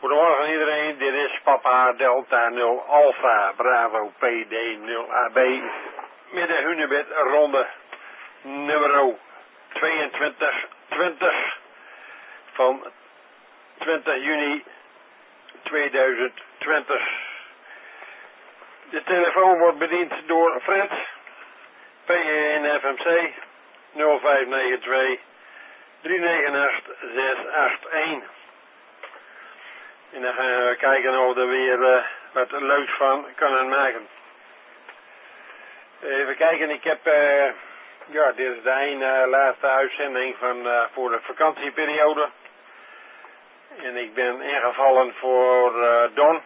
Goedemorgen iedereen, dit is Papa Delta 0 Alpha Bravo PD 0 AB met de Hunebed ronde nummer 2220 van 20 juni 2020. De telefoon wordt bediend door Fred, PN FMC 0592 398 681. En dan gaan we kijken of we er weer wat leuks van kunnen maken. Even kijken, ik heb, dit is de ene laatste uitzending van voor de vakantieperiode. En ik ben ingevallen voor Don,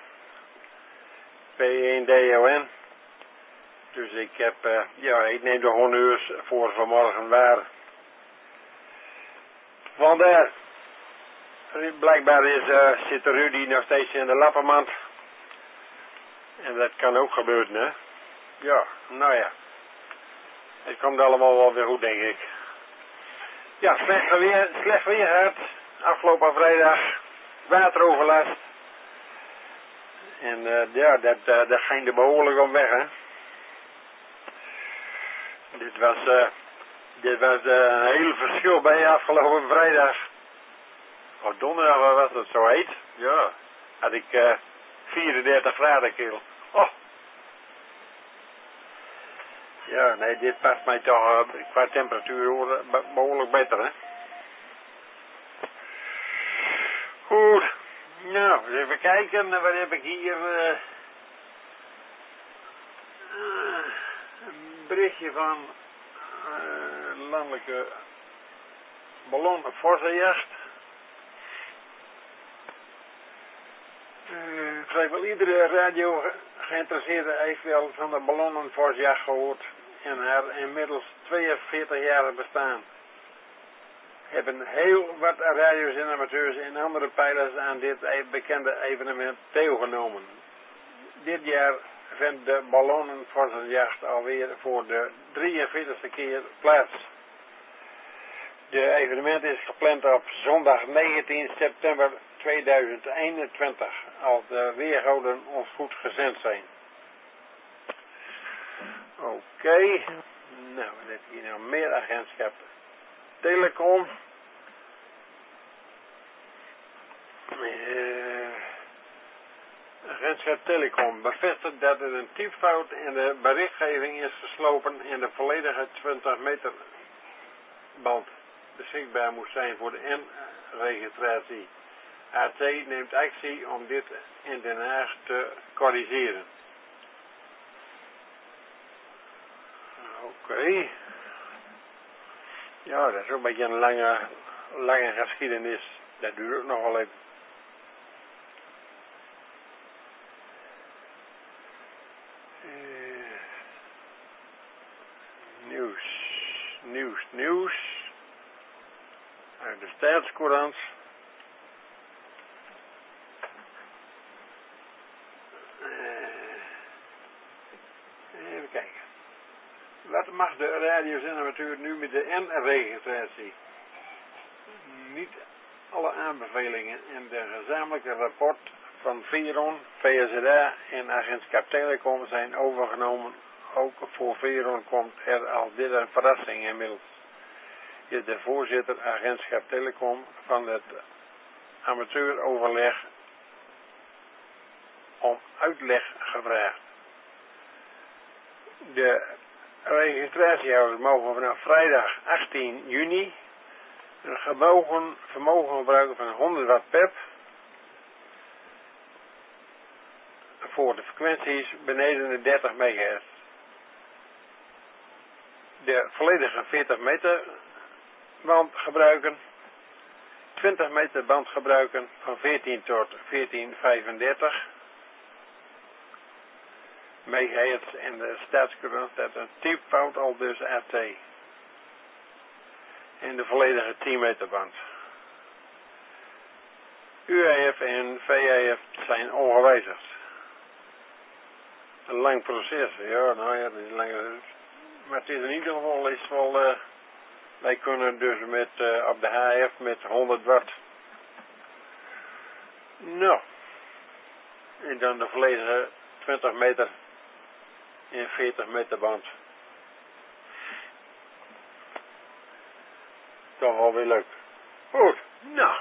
P1DON. Dus ik heb, ik neem de honneurs voor vanmorgen waar. Vandaar. Blijkbaar zit Rudy nog steeds in de lappenmand. En dat kan ook gebeuren, hè. Ja, nou ja. Het komt allemaal wel weer goed, denk ik. Ja, slecht weer gehad. Afgelopen vrijdag. Wateroverlast. En dat ging er behoorlijk om weg, hè. Dit was een heel verschil bij afgelopen vrijdag. Oh, donderdag was het zo heet. Ja. Had ik 34 graden, kerel. Oh. Ja, nee, dit past mij toch qua temperatuur behoorlijk beter, hè. Goed. Nou, eens even kijken. Wat heb ik hier? Een berichtje van landelijke ballonvorstenjacht. Vrijwel iedere radio geïnteresseerde heeft wel van de ballonnenvorstjacht gehoord en haar inmiddels 42 jaar bestaan. Hebben heel wat radio's en amateurs en andere pijlers aan dit bekende evenement deelgenomen. Dit jaar vindt de ballonnenvorstenjacht alweer voor de 43e keer plaats. De evenement is gepland op zondag 19 september 2021, als de weergoden ons goed gezend zijn. Oké. Nou, wat heb je hier nog meer? Agentschap Telecom. Agentschap Telecom bevestigt dat er een typfout in de berichtgeving is geslopen en de volledige 20 meter band beschikbaar moet zijn voor de N-registratie. AT neemt actie om dit in Den Haag te corrigeren. Oké. Ja, dat is ook een beetje een lange geschiedenis. Dat duurt ook nog wel even. Nieuws. Uit de Staatscourant. Even kijken. Wat mag de radiozender natuurlijk nu met de N-registratie? Niet alle aanbevelingen in de gezamenlijke rapport van Veron, VSRA en Agentschap Telecom zijn overgenomen. Ook voor Veron komt er als dit een verrassing inmiddels. Is de voorzitter Agentschap Telecom van het amateuroverleg om uitleg gevraagd. De registratiehouders mogen vanaf vrijdag 18 juni een vermogen gebruiken van 100 watt pep voor de frequenties beneden de 30 MHz. De volledige 40 meter band gebruiken, 20 meter band gebruiken van 14 tot 1435 MHz en de Staatscourant dat een typfout al dus AT. En de volledige 10 meter band. UAF en VAF zijn ongewijzigd. Een lang proces, ja, nou ja, dat is langer. Maar het is in ieder geval wij kunnen dus op de HF met 100 watt Nou, en dan de volledige 20 meter en 40 meter band. Toch wel weer leuk. Goed, nou.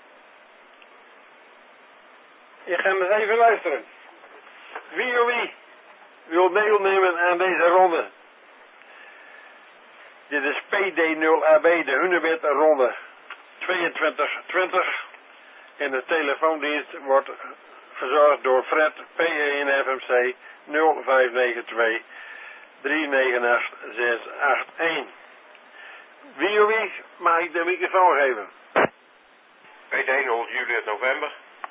Je gaat eens even luisteren. Wie of wie wil deelnemen aan deze ronde? Dit is PD0AB, de Hunebed ronde 2220. En de telefoondienst wordt verzorgd door Fred, P1FMC 0592 398 681. Wie of wie mag ik de microfoon geven? PD0 Juliet November.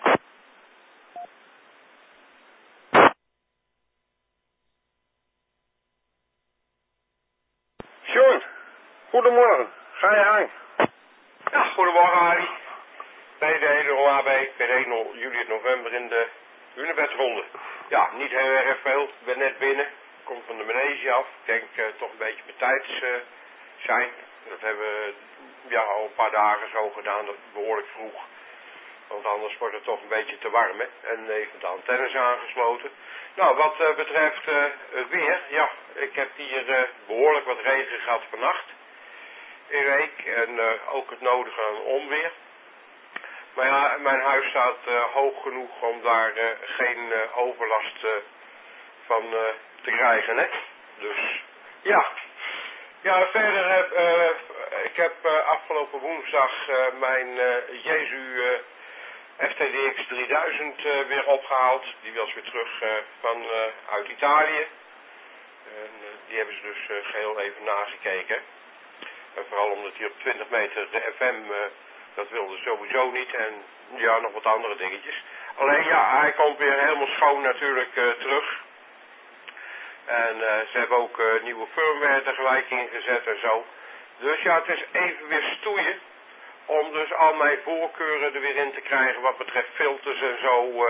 John, goedemorgen. Ga je gang. Ja, goedemorgen Harry. PD0AB, PD0 Juliet November in de Hunebedronde. Ja, niet heel erg veel. Ik ben net binnen. Kom van de manege af. Ik denk toch een beetje betijds zijn. Dat hebben we al een paar dagen zo gedaan. Dat behoorlijk vroeg. Want anders wordt het toch een beetje te warm. Hè? En even de antennes aangesloten. Nou, wat betreft het weer. Ja, ik heb hier behoorlijk wat regen gehad vannacht. In week. En ook het nodige aan onweer. Maar ja, mijn huis staat hoog genoeg om daar geen overlast van te krijgen. Hè? Dus ja. Ja, verder ik heb afgelopen woensdag mijn Jesu FTDX 3000 weer opgehaald. Die was weer terug uit Italië. En die hebben ze dus geheel even nagekeken. En vooral omdat hij op 20 meter de FM, dat wilde sowieso niet. En ja, nog wat andere dingetjes. Alleen ja, hij komt weer helemaal schoon natuurlijk terug. En ze hebben ook nieuwe firmware er gelijk ingezet en zo. Dus ja, het is even weer stoeien. Om dus al mijn voorkeuren er weer in te krijgen wat betreft filters en zo.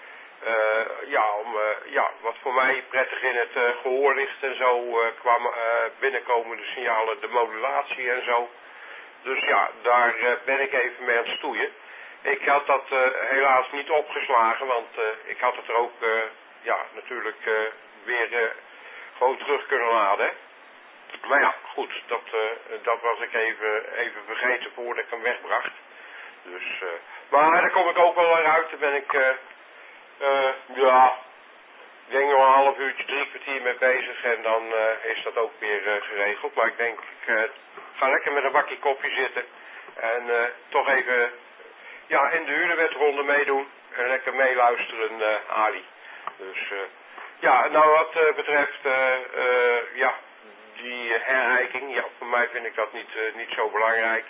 Wat voor mij prettig in het gehoor ligt en zo. Qua binnenkomende signalen, de modulatie en zo. Dus ja, daar ben ik even mee aan het stoeien. Ik had dat helaas niet opgeslagen, want ik had het er ook natuurlijk weer gewoon terug kunnen laden. Maar ja, goed, dat was ik even vergeten voordat ik hem wegbracht. Dus, maar daar kom ik ook wel weer uit. Daar ben ik, ik denk nog een half uurtje, 3 kwartier mee bezig en dan is dat ook weer geregeld. Maar ik denk, ik ga lekker met een bakje koffie zitten en toch even in de Hunebedronde meedoen en lekker meeluisteren, Ali. Dus nou wat betreft die herrijking, voor mij vind ik dat niet zo belangrijk.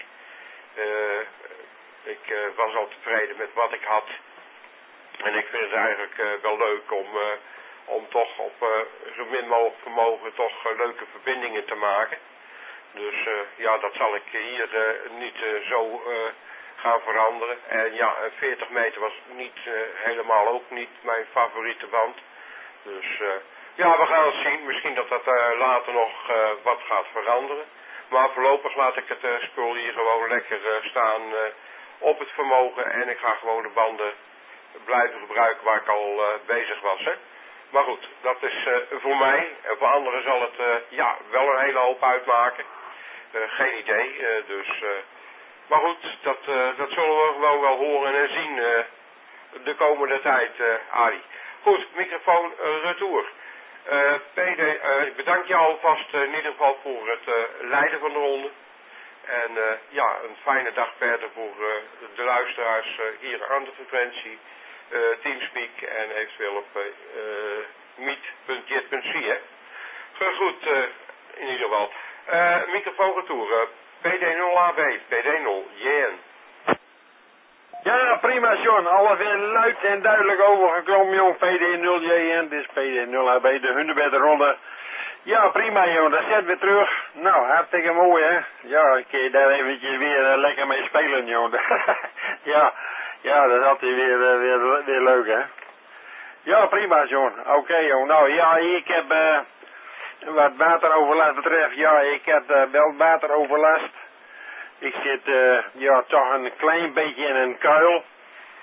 Ik was al tevreden met wat ik had. En ik vind het eigenlijk wel leuk om toch op zo min mogelijk vermogen toch leuke verbindingen te maken. Dus dat zal ik hier niet zo gaan veranderen. En 40 meter was niet helemaal ook niet mijn favoriete band. Dus we gaan het zien. Misschien dat later nog wat gaat veranderen. Maar voorlopig laat ik het spul hier gewoon lekker staan op het vermogen. En ik ga gewoon de banden blijven gebruiken waar ik al bezig was. Hè? Maar goed, dat is voor mij. En voor anderen zal het wel een hele hoop uitmaken. Geen idee. Maar goed, dat zullen we gewoon wel horen en zien de komende tijd, Arie. Goed, microfoon retour. Ik bedank je alvast in ieder geval voor het leiden van de ronde. En een fijne dag verder voor de luisteraars hier aan de frequentie, Teamspeak en eventueel op meet.jet.zie. Goed, in ieder geval. Microfoon retour. PD0AB, PD0JN. Ja, prima John. Alles weer luid en duidelijk overgekomen, jong. PD0JN, dit is PD0AB, de Hunebedronde. Ja, prima, jong. Dat zet weer terug. Nou, hartstikke mooi, hè. Ja, ik kan daar eventjes weer lekker mee spelen, jong. ja, dat is altijd weer leuk, hè. Ja, prima, John. Oké, jong. Nou, ja, ik heb, wat wateroverlast betreft, ik heb wel wateroverlast. Ik zit toch een klein beetje in een kuil.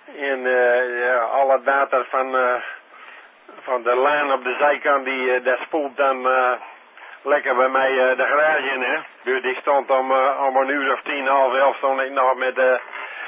En ja, alle data van de laan op de zijkant, dat spoelt dan lekker bij mij de garage in, hè. Dus die stond om een uur of 10, half 11 stond ik nog met de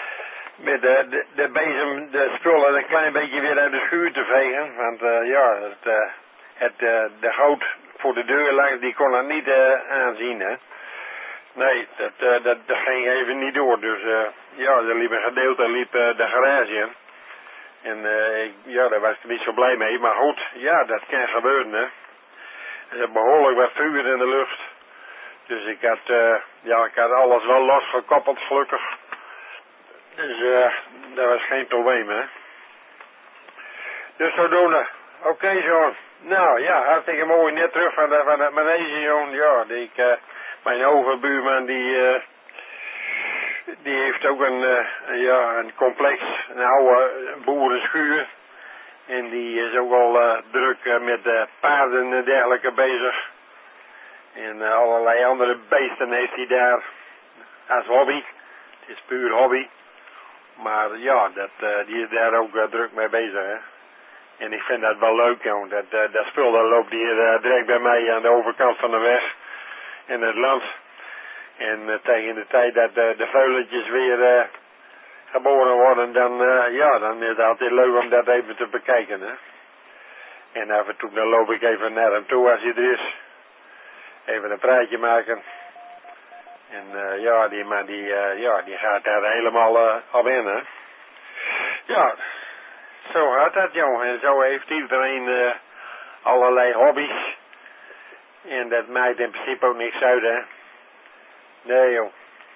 bezem, de spullen een klein beetje weer uit de schuur te vegen. Want ja, de goot voor de deur langs, die kon het niet aanzien, hè. Nee, dat ging even niet door. Dus ja, er liep een gedeelte de garage in. En ja, daar was ik niet zo blij mee. Maar goed, ja, dat kan gebeuren, hè. Er is behoorlijk wat vuur in de lucht. Dus ik had alles wel losgekoppeld, gelukkig. Dus dat was geen probleem, hè. Dus zodoende. Oké, zoon. Nou ja, hartstikke mooi. Net terug van het manege, joh. Ja, mijn overbuurman die heeft ook een complex, een oude boerenschuur. En die is ook al druk met paarden en dergelijke bezig. En allerlei andere beesten heeft hij daar als hobby. Het is puur hobby. Maar ja, die is daar ook druk mee bezig, hè. En ik vind dat wel leuk, joh. Dat spul dat loopt hier direct bij mij aan de overkant van de weg in het land. En tegen de tijd dat de veulentjes weer geboren worden, dan is het altijd leuk om dat even te bekijken, hè. En af en toe dan loop ik even naar hem toe als hij er is. Even een praatje maken. En ja, die man die gaat daar helemaal op in, hè. Ja, zo gaat dat, joh. En zo heeft iedereen allerlei hobby's. En dat maakt in principe ook niks uit, hè. Nee, joh.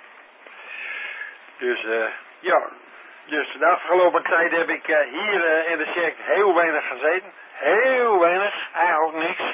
Dus ja, dus de afgelopen tijd heb ik hier in de shack heel weinig gezeten. Heel weinig, eigenlijk niks.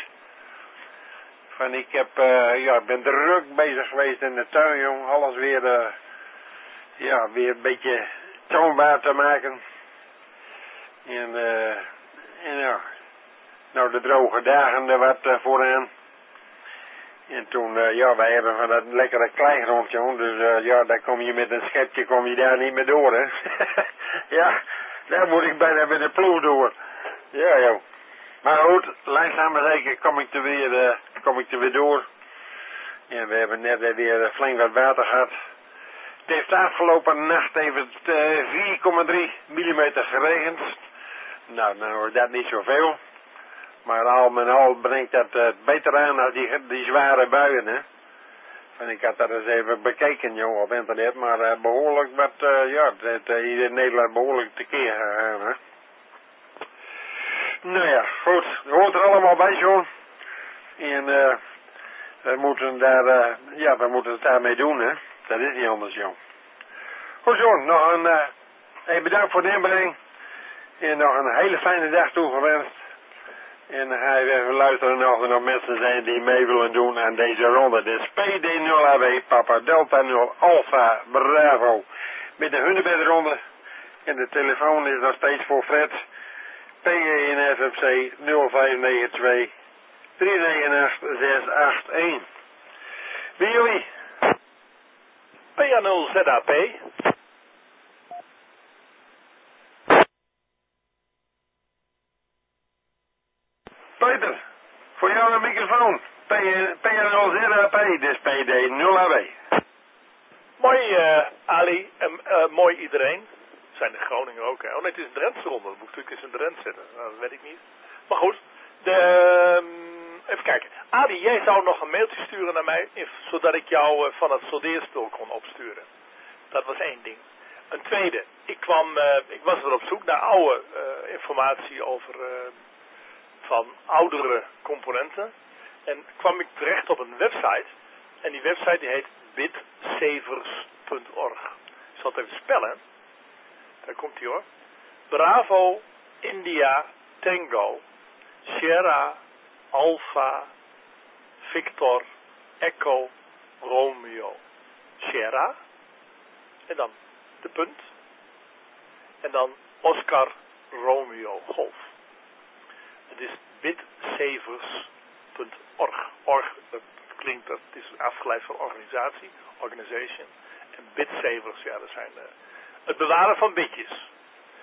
Ik ben druk bezig geweest in de tuin, jong. Alles weer weer een beetje toonbaar te maken. En ja, nou de droge dagen er wat vooraan. En toen, wij hebben van dat lekkere kleigrond, jong. Dus daar kom je met een schepje, kom je daar niet meer door, hè. Ja, daar moet ik bijna met een ploeg door. Ja, joh. Maar goed, langzaam maar zeker kom ik er weer door. En we hebben net weer flink wat water gehad. Het heeft de afgelopen nacht even 4,3 millimeter geregend. Nou, dan wordt dat niet zoveel. Maar al met al brengt dat beter aan als die zware buien, hè. En ik had dat eens even bekeken, joh, op internet. Maar behoorlijk wat, het hier in Nederland behoorlijk tekeer gegaan, hè. Nou ja, goed. Het hoort er allemaal bij, zo'n. En we moeten het daarmee doen, hè. Dat is niet anders, joh. Goed, zo'n. Nog een bedankt voor de inbreng. En nog een hele fijne dag toegewenst. En dan ga je even luisteren of er nog mensen zijn die mee willen doen aan deze ronde. Dus PD0AB, Papa Delta 0, Alpha, Bravo. Met de hunebedronde. En de telefoon is nog steeds voor Fred. PE1FFC 0592 398 681. Wie jullie? PA0ZAP. Peter, voor jou een microfoon. PA0ZAP, dus PD0AB. Mooi Ali en mooi iedereen. Zijn de Groningen ook, hè? Oh nee, het is een Drentse ronde. Dat moet ik natuurlijk eens een Drent zetten. Nou, dat weet ik niet. Maar goed, even kijken. Adi, jij zou nog een mailtje sturen naar mij, zodat ik jou van het soldeerspul kon opsturen. Dat was één ding. Een tweede, ik was er op zoek naar oude informatie over van oudere componenten. En kwam ik terecht op een website. En die website die heet bitsavers.org. Ik zal het even spellen. Daar komt hij hoor. Bravo, India, Tango, Sierra, Alpha, Victor, Echo, Romeo, Sierra. En dan de punt. En dan Oscar, Romeo, Golf. Het is bitsavers.org. Org, dat klinkt, dat is afgeleid van organisatie, organization. En bitsavers, ja, dat zijn het bewaren van bitjes.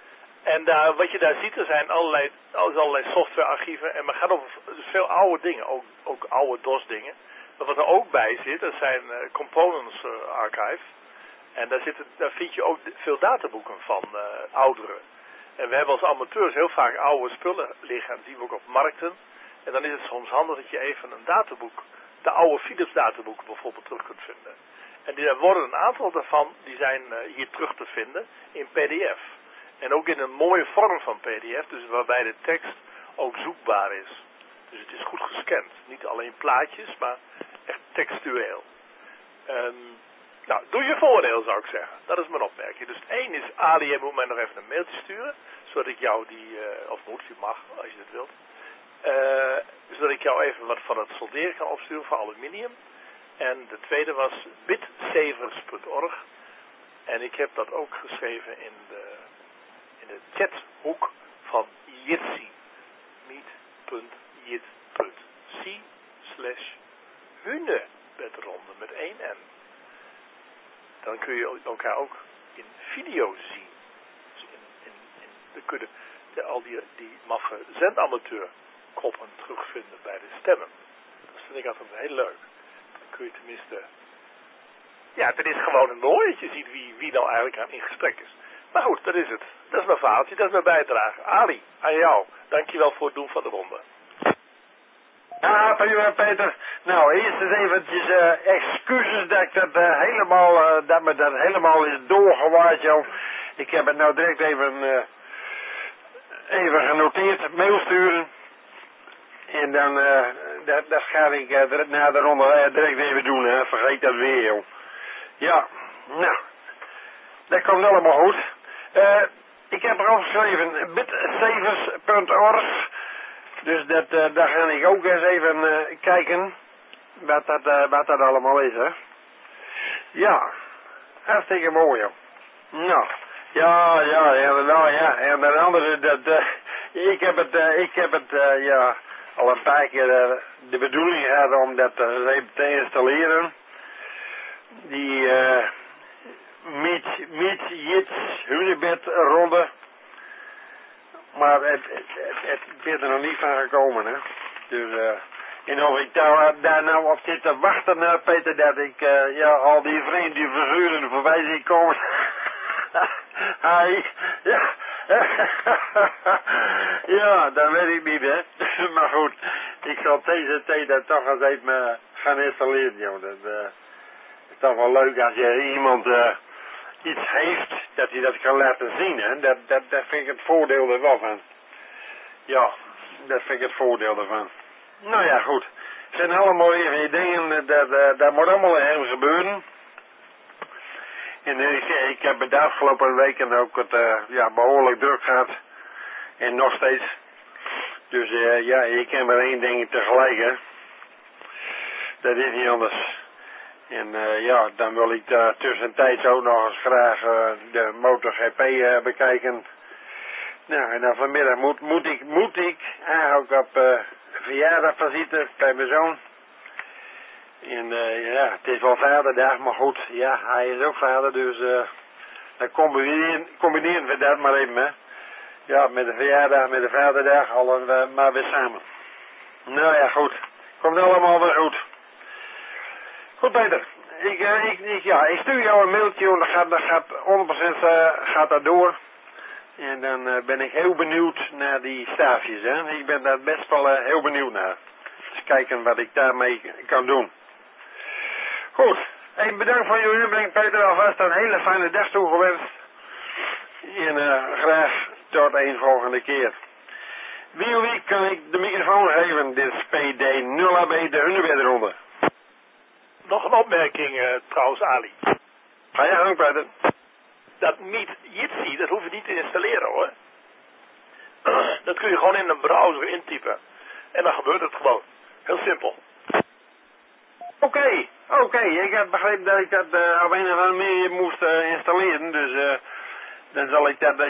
En wat je daar ziet, er zijn allerlei softwarearchieven. En men gaat over veel oude dingen, ook oude DOS dingen. Maar wat er ook bij zit, dat zijn components archive. En daar vind je ook veel databoeken van ouderen. En we hebben als amateurs heel vaak oude spullen liggen. Dat zien we ook op markten. En dan is het soms handig dat je even een databoek, de oude Philips databoeken bijvoorbeeld, terug kunt vinden. En er worden een aantal daarvan, die zijn hier terug te vinden in PDF. En ook in een mooie vorm van PDF, dus waarbij de tekst ook zoekbaar is. Dus het is goed gescand. Niet alleen plaatjes, maar echt textueel. Nou, doe je voordeel zou ik zeggen. Dat is mijn opmerking. Dus 1 is, Ali, je moet mij nog even een mailtje sturen. Zodat ik jou of moet, je mag, als je het wilt. Zodat ik jou even wat van het solderen kan opsturen voor aluminium. En de tweede was bitsavers.org. En ik heb dat ook geschreven in de chathoek van Jitsi. meet.jit.c/hunebedronde met 1 N. Dan kun je elkaar ook in video zien. Dus dan kunnen al die maffe zendamateur koppen terugvinden bij de stemmen. Dat vind ik altijd heel leuk. Dan kun je tenminste... Ja, het is gewoon een mooi dat je ziet wie nou eigenlijk aan in gesprek is. Maar goed, dat is het. Dat is mijn verhaaltje, dat is mijn bijdrage. Ali, aan jou. Dankjewel voor het doen van de ronde. Ja, prima Peter. Nou, eerst eens eventjes excuses dat ik dat dat me dat helemaal is doorgewaaid, joh. Ik heb het nou direct even genoteerd, mail sturen. En dan, dat ga ik na de ronde direct even doen, hè. Vergeet dat weer, joh. Ja, nou, dat komt allemaal goed. Ik heb er geschreven, bitsavers.org. Dus daar ga ik ook eens even kijken wat dat allemaal is, hè. Ja, hartstikke mooi, joh. Nou, ja, en de andere, ik heb het al een paar keer de bedoeling gehad om dat even te installeren. Die Meet Jits Hunebed ronde. Maar het is er nog niet van gekomen, hè. Dus, en of ik daar nou op zit te wachten, Peter, dat ik al die vreemde die verzuren voorbij zie komen. Ja, dat weet ik niet, hè. Maar goed, ik zal deze tijd dat toch eens even gaan installeren, joh. Dat is toch wel leuk als je iemand iets heeft, dat hij dat kan laten zien, hè. Dat vind ik het voordeel er wel van. Ja, dat vind ik het voordeel ervan. Nou ja, goed. Het zijn allemaal weer dingen, dat moet allemaal even gebeuren. En ik heb het de afgelopen weken ook het behoorlijk druk gehad. En nog steeds. Dus je kan maar één ding tegelijk, hè. Dat is niet anders. En dan wil ik tussentijds ook nog eens graag de MotoGP bekijken. Nou, en dan vanmiddag moet ik eigenlijk op verjaardagvisite bij mijn zoon. En het is wel vaderdag, maar goed, ja, hij is ook vader, dus dan combineren we dat maar even, hè. Ja, met de verjaardag, met de vaderdag, maar weer samen. Nou ja, goed. Komt allemaal weer goed. Goed, Peter. Ik stuur jou een mailtje, en dat gaat 100% gaat dat door. En dan ben ik heel benieuwd naar die staafjes, hè. Ik ben daar best wel heel benieuwd naar. Dus kijken wat ik daarmee kan doen. Goed. Hey, bedankt voor je inbreng, Peter. Alvast een hele fijne dag toegewenst. En graag tot een volgende keer. Wie kan ik de microfoon geven? Dit is PD0AB, de Hunebedronde. Nog een opmerking trouwens, Ali. Ga je gang, Peter. Dat Meet Jitsi, dat hoef je niet te installeren, hoor. Dat kun je gewoon in een browser intypen. En dan gebeurt het gewoon. Heel simpel. Oké. Ik heb begrepen dat ik dat op een of andere manier moest installeren. Dus dan zal ik dat...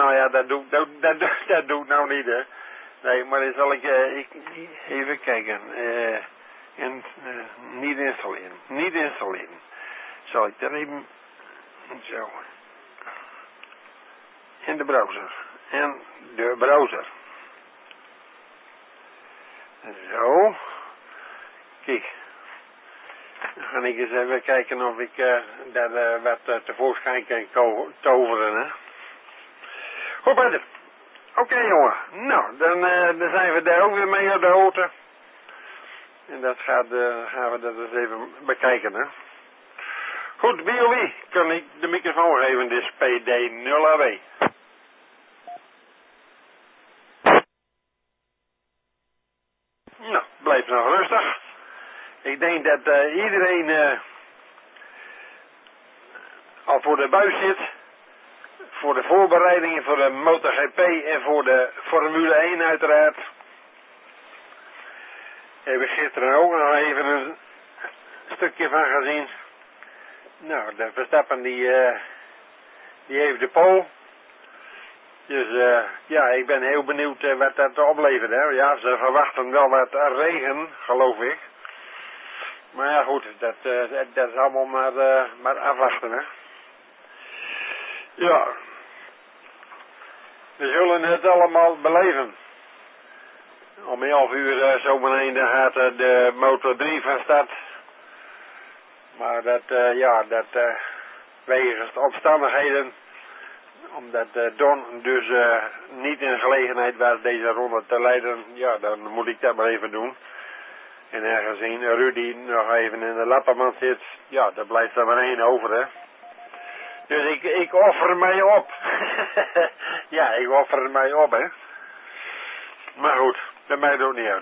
dat doe ik nou niet, hè. Nee, maar dan zal ik even kijken. Niet installeren. Zal ik dat even... Zo. In de browser. en de browser. Zo. Kijk. Dan ga ik eens even kijken of ik daar wat tevoorschijn kan toveren. Hè. Goed, Peter. Oké, jongen. Nou, dan zijn we daar ook weer mee op de hoogte. En dat gaan we dat eens even bekijken, hè. Goed, wie of wie kan ik de microfoon geven? Dit is PD0AB. Nou, blijf nog rustig. Ik denk dat iedereen al voor de buis zit. Voor de voorbereidingen voor de MotoGP en voor de Formule 1 uiteraard. Heb ik gisteren ook nog even een stukje van gezien. Nou, de Verstappen die heeft de pole. Dus ja, ik ben heel benieuwd wat dat oplevert. Hè. Ja, ze verwachten wel wat regen, geloof ik. Maar ja, goed, dat is allemaal maar afwachten, hè. Ja. We zullen het allemaal beleven. Om 11 uur zo meteen gaat de Moto 3 van start. Maar wegens de omstandigheden, omdat Don dus niet in de gelegenheid was deze ronde te leiden, ja, dan moet ik dat maar even doen. En aangezien Rudy nog even in de lappenmand zit, ja, dan blijft er maar één over, hè. Dus ik offer mij op. Ja, ik offer mij op, hè. Maar goed, dat maakt ook niet uit.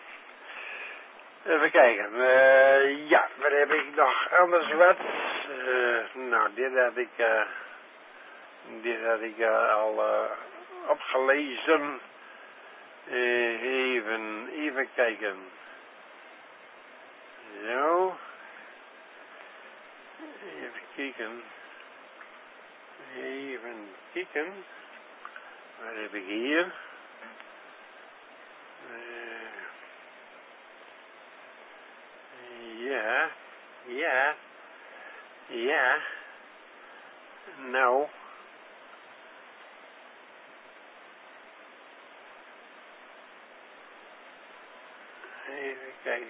Even kijken. Ja, wat heb ik nog anders wat? Nou, dit had ik al opgelezen. Even kijken. Zo. Even kijken. Wat heb ik hier? Ja. Nou. Even kijken.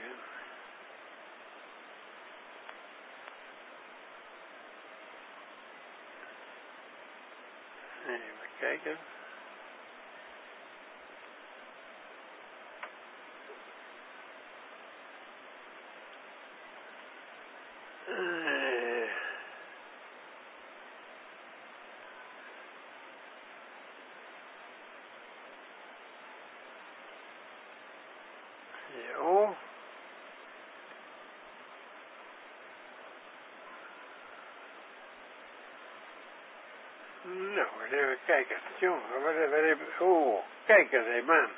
Zo. Nou, even kijken. Jongen, wat heb ik... Oh, kijk eens, hé man.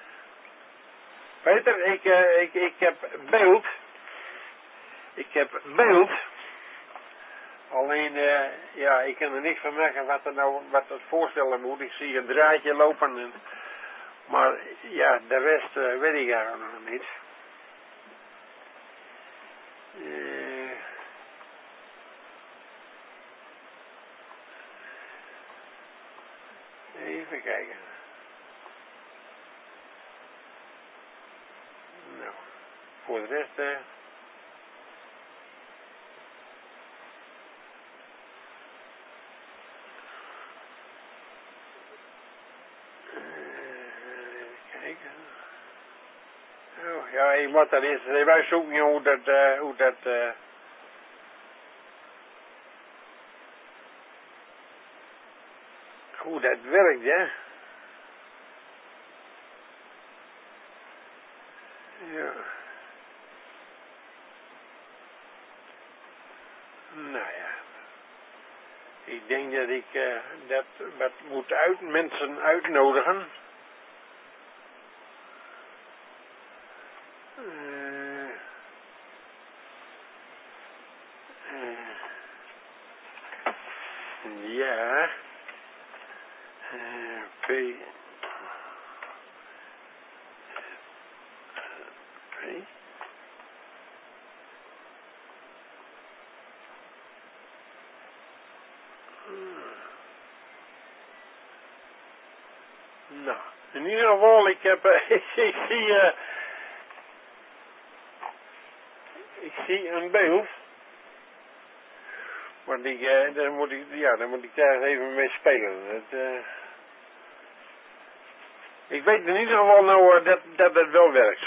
Peter, ik heb beeld. Ik heb beeld. Alleen, ja, ik kan er niks van maken wat het voorstellen moet. Ik zie een draadje lopen. Maar ja, de rest weet ik eigenlijk nog niet. Even kijken. Nou, voor de rest... Oh, ja, ik moet dat eens even uitzoeken hoe dat werkt, hè. Ja. Nou ja. Ik denk dat ik dat wat moet mensen uitnodigen. Ja. P. Nou, in ieder geval, ik heb, ik zie een beeld. Maar daar moet ik daar even mee spelen. Ik weet in ieder geval nou dat het wel werkt.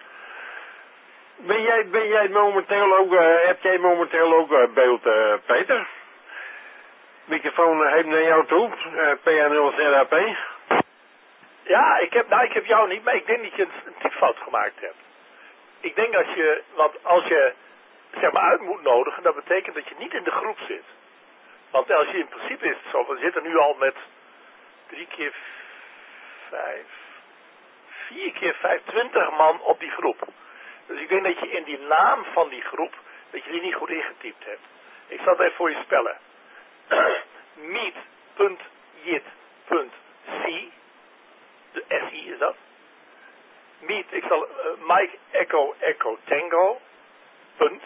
Ben jij momenteel ook, heb jij momenteel ook beeld, Peter? Microfoon heeft naar jou toe, PA0ZAP. Ja, ik heb jou niet, maar ik denk dat je een typfout gemaakt hebt. Ik denk want als je zeg maar uit moet nodigen, dat betekent dat je niet in de groep zit. Want als je in principe is het zo, we zitten nu al met 3 keer 5, 4 keer 5, 20 man op die groep. Dus ik denk dat je in die naam van die groep, dat je die niet goed ingetypt hebt. Ik zal het even voor je spellen. meet.jit.c, de SI is dat. Meet, ik zal Mike Echo Echo Tango, punt,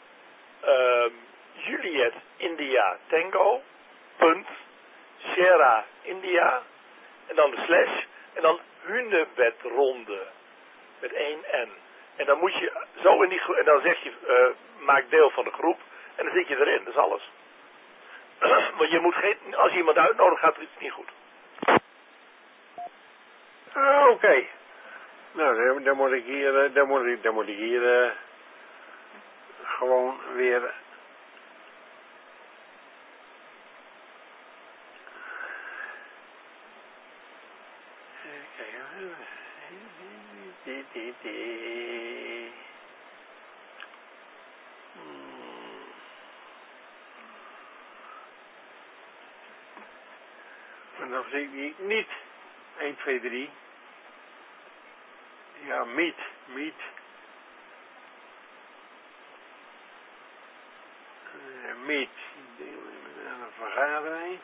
Juliet India Tango, punt, Sierra India, en dan de slash, en dan Hunebedronde, met 1 N. En dan moet je zo in die groep, en dan zeg je, maak deel van de groep, en dan zit je erin, dat is alles. Want je moet als je iemand uitnodigt, gaat er iets niet goed. Oké. Nou, dan moet ik hier, gewoon weer. En dan zie ik niet 1, 2, 3. Ja, meet. Meet. Aan een vergadering.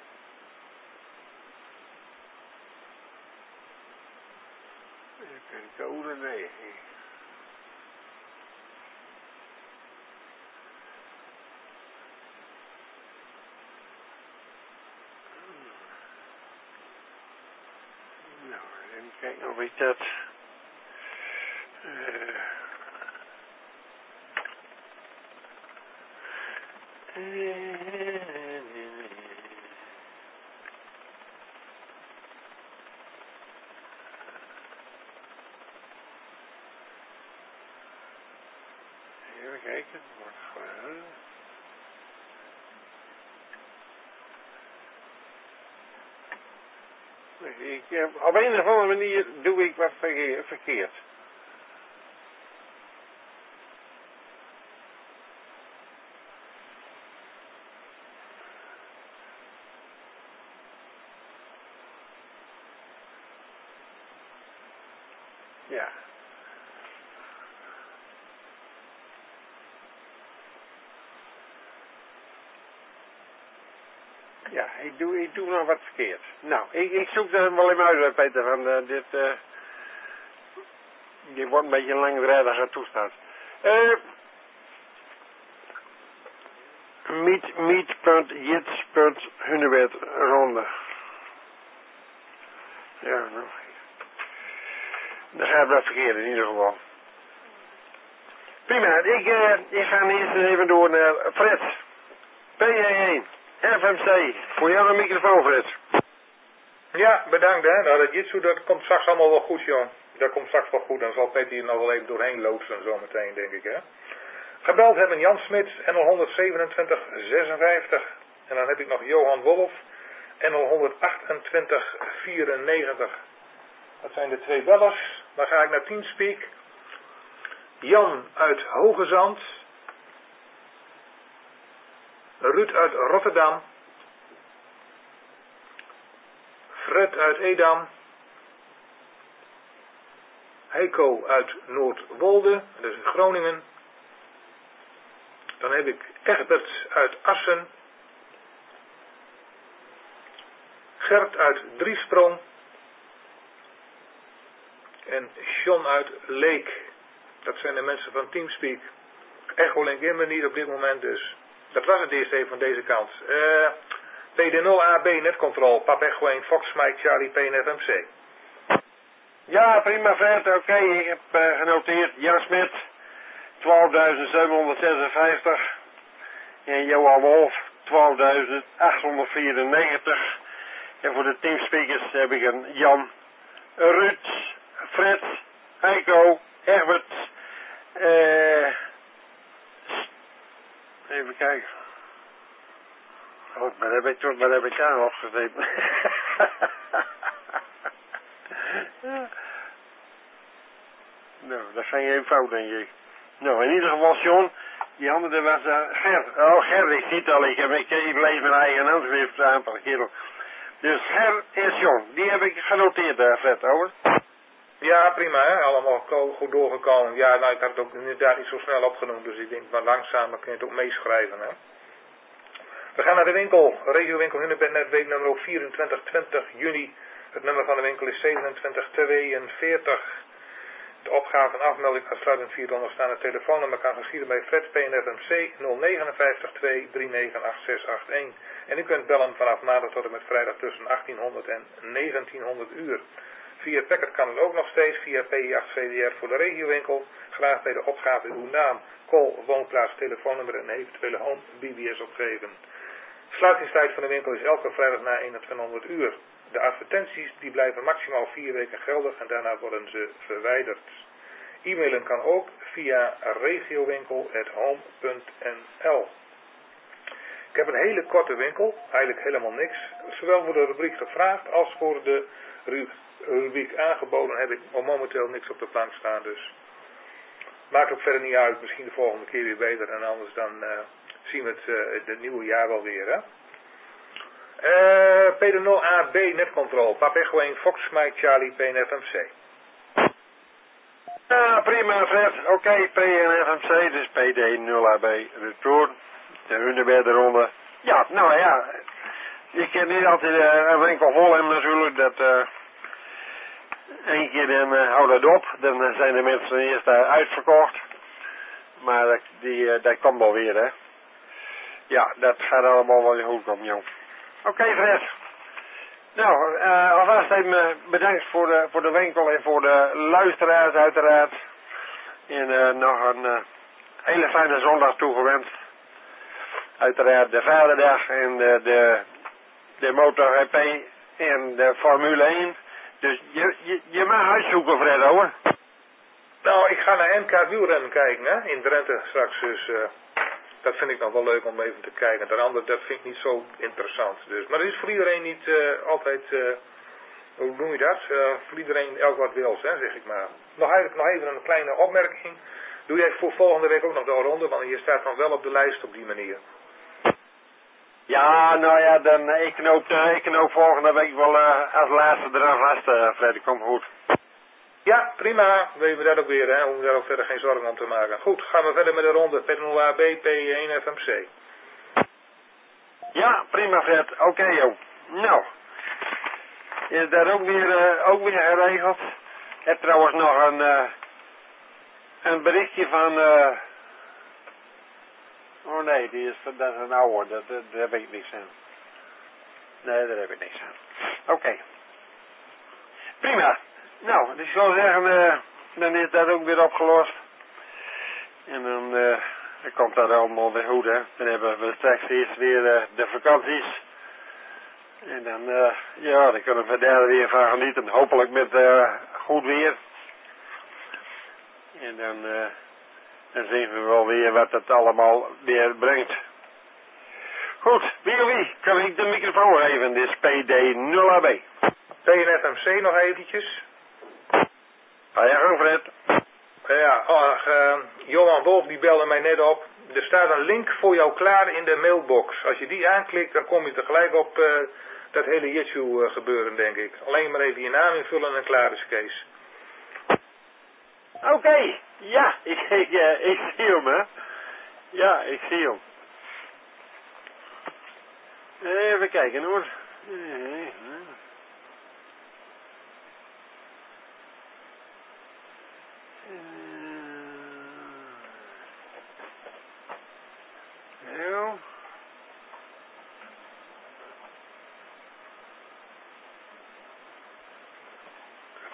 Even code, nee. Nou, even kijken of ik dat. Even kijken, wordt gewoon. Op een of andere manier doe ik wat verkeerd. Ja. Ja, ik doe nog wat verkeerd. Nou, ik zoek er wel even uit, Peter, van dit wordt een beetje een langdradige toestand. Meet.jits.hunebedronde. Ja, nou. Dan gaat het verkeerd in ieder geval. Prima, ik ga eerst even door naar Fred. PJ1, FMC. Voor jou een microfoon, Fred. Ja, bedankt hè. Nou, dat jitsu, dat komt straks allemaal wel goed, joh. Dat komt straks wel goed. Dan zal Peter hier nog wel even doorheen loodsen zometeen, denk ik, hè. Gebeld hebben Jan Smits, NL12756. En dan heb ik nog Johan Wolf, NL12894. Dat zijn de 2 bellers. Dan ga ik naar Teamspeak. Jan uit Hogezand. Ruud uit Rotterdam. Fred uit Edam. Heiko uit Noordwolde, dat is in Groningen. Dan heb ik Egbert uit Assen. Gert uit Driesprong. En John uit Leek. Dat zijn de mensen van Teamspeak. Echolink in me niet op dit moment dus. Dat was het eerst even van deze kant. PD0AB netcontrole, Pap Echo 1 Fox Mike Charlie PNF MC. Ja, prima Fred. Oké, ik heb genoteerd Jan Smit, 12.756. En Johan Wolf, 12.894. En voor de teamspeakers heb ik een Jan, Ruud, Fred, Heiko, Herbert, even kijken. Oh, wat heb ik daar opgezeten? Nou, dat zijn geen fout, denk ik. Nou, in ieder geval, John, die andere was Ger. Oh, Ger, ik zie het al, ik lees mijn eigen handschrift aan, kerel. Dus Ger en John, die heb ik genoteerd, Fred, over. Ja, prima, hè? Allemaal goed doorgekomen. Ja, nou, ik had het ook inderdaad niet zo snel opgenoemd, dus ik denk maar langzaam, dan kun je het ook meeschrijven, hè. We gaan naar de winkel, regiowinkel Hunebednet, week nummer 24, 20 juni. Het nummer van de winkel is 2742. De opgave en afmelding uitsluitend via het onderstaande telefoonnummer kan geschieden bij Fred PNFMC 059 2 398681. En u kunt bellen vanaf maandag tot en met vrijdag tussen 1800 en 1900 uur. Via Packet kan het ook nog steeds via PI8VDR voor de regiowinkel. Graag bij de opgave uw naam, call, woonplaats, telefoonnummer en eventuele home BBS opgeven. Sluitingstijd van de winkel is elke vrijdag na 2100 uur. De advertenties die blijven maximaal 4 weken geldig en daarna worden ze verwijderd. E-mailen kan ook via regiowinkel@home.nl. Ik heb een hele korte winkel, eigenlijk helemaal niks. Zowel voor de rubriek gevraagd als voor de rubriek aangeboden heb ik momenteel niks op de plank staan. Dus maakt ook verder niet uit, misschien de volgende keer weer beter en anders dan zien we het nieuwe jaar wel weer, hè. PD0AB netcontrole, Pap Echo 1 Fox Mike Charlie PNFMC. Ja, prima Fred. Oké, PNFMC, dus PD0AB retour. De Hunebedronde. Ja, nou ja. Je kent niet altijd een winkel vol hebben natuurlijk. Dat één keer dan houdt dat op. Dan zijn de mensen eerst uitverkocht. Maar dat komt wel weer, hè. Ja, dat gaat allemaal wel weer goed komen, jong. Oké, Fred. Nou, alvast even bedankt voor de winkel en voor de luisteraars uiteraard. En nog een hele fijne zondag toegewenst. Uiteraard de Vaderdag en de MotoGP en de Formule 1. Dus je mag uitzoeken, Fred, hoor. Nou, ik ga naar NK wielrennen kijken, hè, in Drenthe straks, dus dat vind ik nog wel leuk om even te kijken. De andere, dat vind ik niet zo interessant. Dus. Maar het is voor iedereen niet altijd, hoe noem je dat? Voor iedereen elk wat wils, hè, zeg ik maar. Nog even een kleine opmerking. Doe jij voor volgende week ook nog de ronde, want je staat nog wel op de lijst op die manier. Ja, nou ja, dan ik knoop volgende week wel als laatste eraan vast, Fred, komt goed. Ja, prima. Weten we dat ook weer, hè. Hoeven we daar ook verder geen zorgen om te maken. Goed, gaan we verder met de ronde. PD0AB, P1 FMC. Ja, prima Fred. Oké, joh. Nou, is dat ook weer geregeld. Ik heb trouwens nog een berichtje van... Oh nee, dat is een oude. Daar heb ik niks aan. Nee, daar heb ik niks aan. Oké. Prima. Nou, dus ik zou zeggen, dan is dat ook weer opgelost. En dan komt dat allemaal weer goed, hè. Dan hebben we straks eerst weer de vakanties. En dan, ja, dan kunnen we daar weer van genieten. Hopelijk met goed weer. En dan zien we wel weer wat het allemaal weer brengt. Goed, wie kan ik de microfoon geven? Dit is PD0AB. PNFMC nog eventjes. Ga je gang, Fred. Ja, Johan Wolf die belde mij net op. Er staat een link voor jou klaar in de mailbox. Als je die aanklikt, dan kom je tegelijk op dat hele Jitsu gebeuren, denk ik. Alleen maar even je naam invullen en klaar is Kees. Oké, ja, ik zie hem, hè. Ja, ik zie hem. Even kijken, hoor.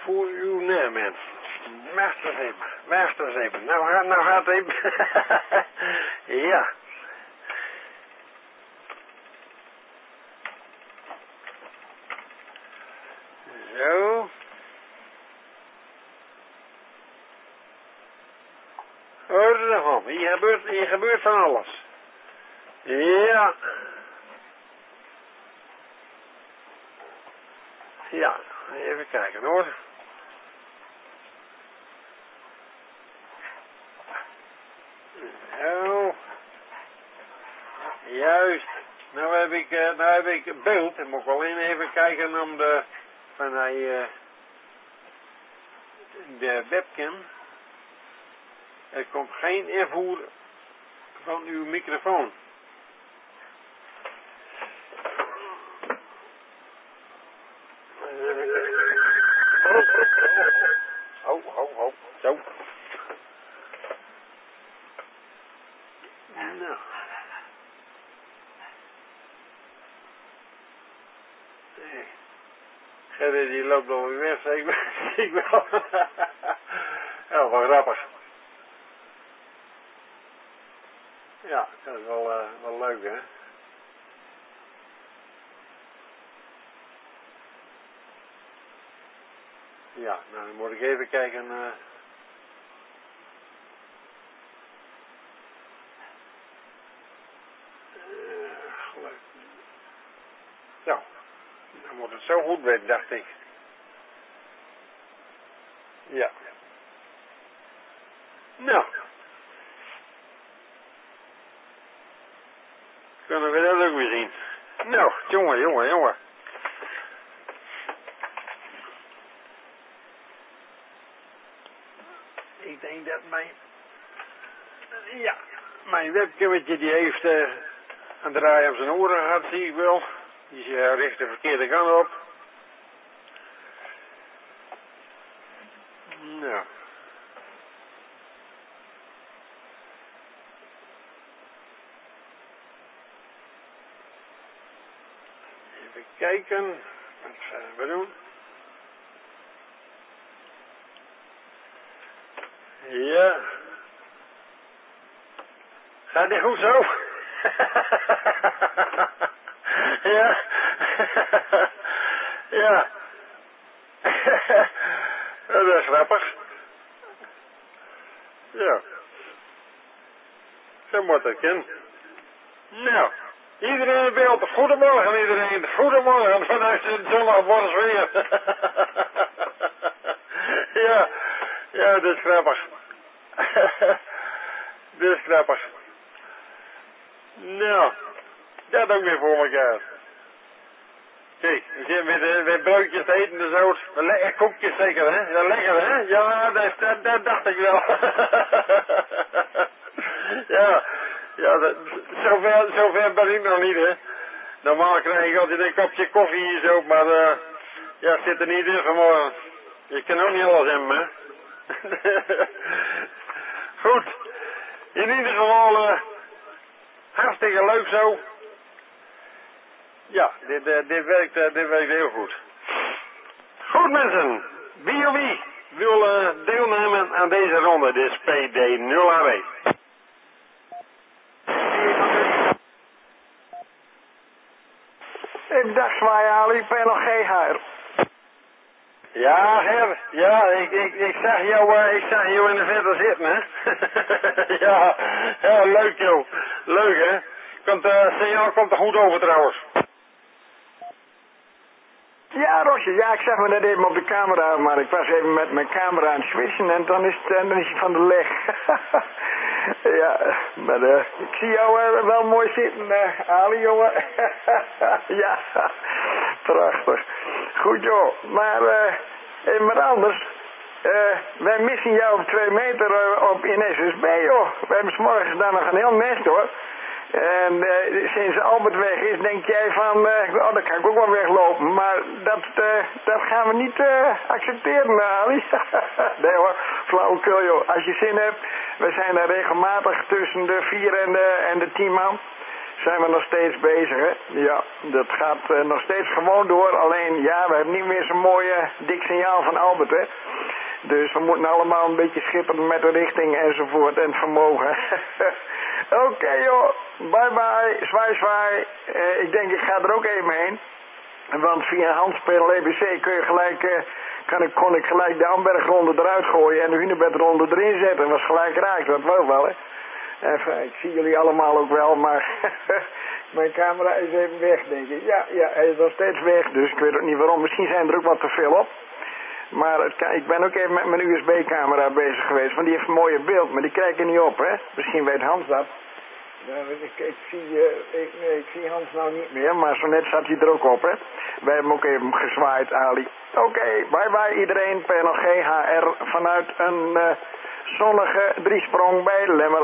voor uw naam in. Wacht eens even. Nou gaat het even. Ja. Zo. Hoor, hier gebeurt van alles. Ja. Ja, even kijken hoor. Zo. Juist. Nou heb ik beeld. Ik moet alleen even kijken om de webcam. Er komt geen invoer van uw microfoon. Oh. Zo. Nou. Gerrit die loopt alweer weg, ik wel. Ja, wel grappig. Ja, dat is wel leuk hè. Ja, nou dan moet ik even kijken. Zo, dan moet het zo goed weten, dacht ik. Ja. Nou. Kunnen we dat ook weer zien. Nou, jongen. Ik denk dat mijn webcammetje die heeft een draai op zijn oren gehad, zie ik wel. Die richt de verkeerde kant op. Nou. Even kijken. Wat gaan we doen? Ja. Gaat dit goed zo? Ja. Ja. Dat is grappig. Ja. Zo moet het kunnen. Nou. Iedereen in beeld. Goedemorgen iedereen. Goedemorgen vanuit het zonnig Borsweer. Ja, dat is grappig. Dat is grappig. Nou, dat ook weer voor elkaar. Kijk, we zitten weer broodjes te eten en zo. Lekker koekjes zeker, hè? Ja, lekker, hè? Ja, dat dacht ik wel. Ja, zover ben ik nog niet, hè? Normaal krijg ik altijd een kopje koffie hier zo, maar ja, het zit er niet in vanmorgen. Je kan ook niet alles hebben, hè? Goed. In ieder geval, hartstikke leuk zo. Ja, dit werkt heel goed. Goed mensen, wie of wie wil deelnemen aan deze ronde? Dit is PD0AB. Ik dacht van ja, ik ben nog geen haar. Ja, Ger, ja, ik zag jou in de verte zitten, hè. ja, leuk joh. Leuk, hè. Signaal komt er goed over trouwens. Ja, Rosje, ja, ik zag me net even op de camera, maar ik was even met mijn camera aan het switchen en dan is hij van de leg. Ja, maar ik zie jou wel mooi zitten, Ali, jongen. Ja, prachtig. Goed, joh. Maar even wat anders. Wij missen jou op 2 meter in SSB, joh. We hebben 's morgens daar nog een heel nest, hoor. En sinds Albert weg is, denk jij van, oh, dan kan ik ook wel weglopen. Maar dat gaan we niet accepteren, Ali. Nee hoor, flauwekul joh. Als je zin hebt, we zijn daar regelmatig tussen de 4 en de 10 man. zijn we nog steeds bezig, hè? Ja, dat gaat nog steeds gewoon door. Alleen, ja, we hebben niet meer zo'n mooie dik signaal van Albert, hè? Dus we moeten allemaal een beetje schipperen met de richting enzovoort en het vermogen. Oké, joh. Bye bye. Zwaai, zwaai. Ik denk, ik ga er ook even heen. Want via Handspel EBC kun je gelijk, kon ik gelijk de Ambergronde eruit gooien en de Hunebedronde erin zetten. Dat was gelijk raak, dat wou wel, hè. Even, ik zie jullie allemaal ook wel, maar mijn camera is even weg, denk ik. Ja, hij is nog steeds weg, dus ik weet ook niet waarom. Misschien zijn er ook wat te veel op. Maar ik ben ook even met mijn USB-camera bezig geweest, want die heeft een mooie beeld, maar die krijg ik er niet op, hè. Misschien weet Hans dat. Ik zie Hans nou niet meer, maar zo net zat hij er ook op, hè. Wij hebben ook even gezwaaid, Ali. Oké, bye bye iedereen. PNG HR vanuit een zonnige driesprong bij Lemmer.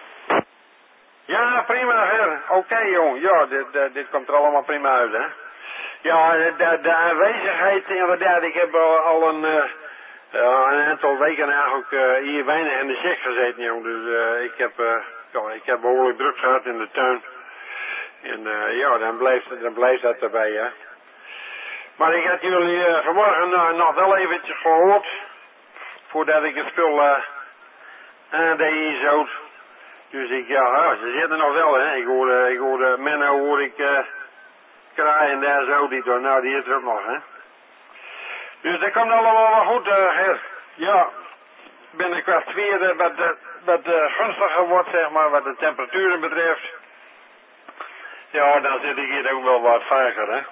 Ja, prima, her. Oké, jong. Ja, dit komt er allemaal prima uit, hè. Ja, de aanwezigheid, inderdaad. Ik heb al een aantal weken eigenlijk hier weinig in de check gezeten, jong. Dus ik heb behoorlijk druk gehad in de tuin. En ja, dan blijft dat erbij, hè. Maar ik had jullie vanmorgen nog wel eventjes gehoord, voordat ik het spul aandeed zo. Dus ze zitten nog wel, hè. Ik hoorde Menno kraaien daar zo, die is er ook nog, hè. Dus dat komt allemaal wel goed, her. Ja, binnenkort weer wat gunstiger wordt, zeg maar, wat de temperaturen betreft. Ja, dan zit ik hier ook wel wat vaker, hè.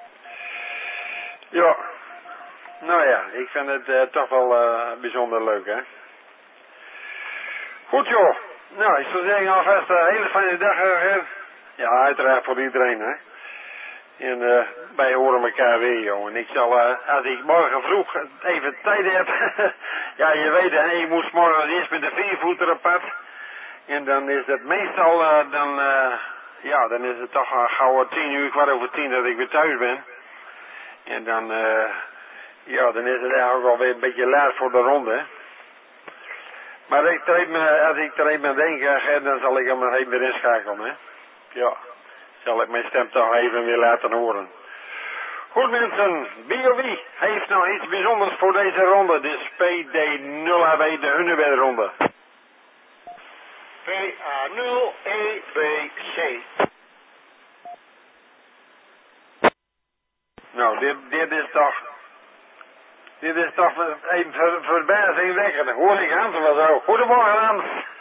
Ja, nou ja, ik vind het toch wel bijzonder leuk, hè. Goed, joh. Nou, ik zou zeggen alvast een hele fijne dag, her. Ja, uiteraard voor iedereen, hè. En wij horen elkaar weer, joh. En ik zal, als ik morgen vroeg even tijd heb, ja, je weet, hè, je moet morgen eerst met de viervoeter op pad. En dan is het meestal, dan is het toch gauw 10:00, 10:15 dat ik weer thuis ben. En dan, dan is het eigenlijk alweer een beetje laat voor de ronde. Maar als ik er even aan denk, dan zal ik hem nog even weer inschakelen, hè. Ja, zal ik mijn stem toch even weer laten horen. Goed mensen, wie of wie heeft nog iets bijzonders voor deze ronde? De PD0AB, de Hunebedronde. PA0EBC. Nou, dit is toch even verbazingwekkend. Hoor ik Hans wel zo. Goedemorgen, Hans.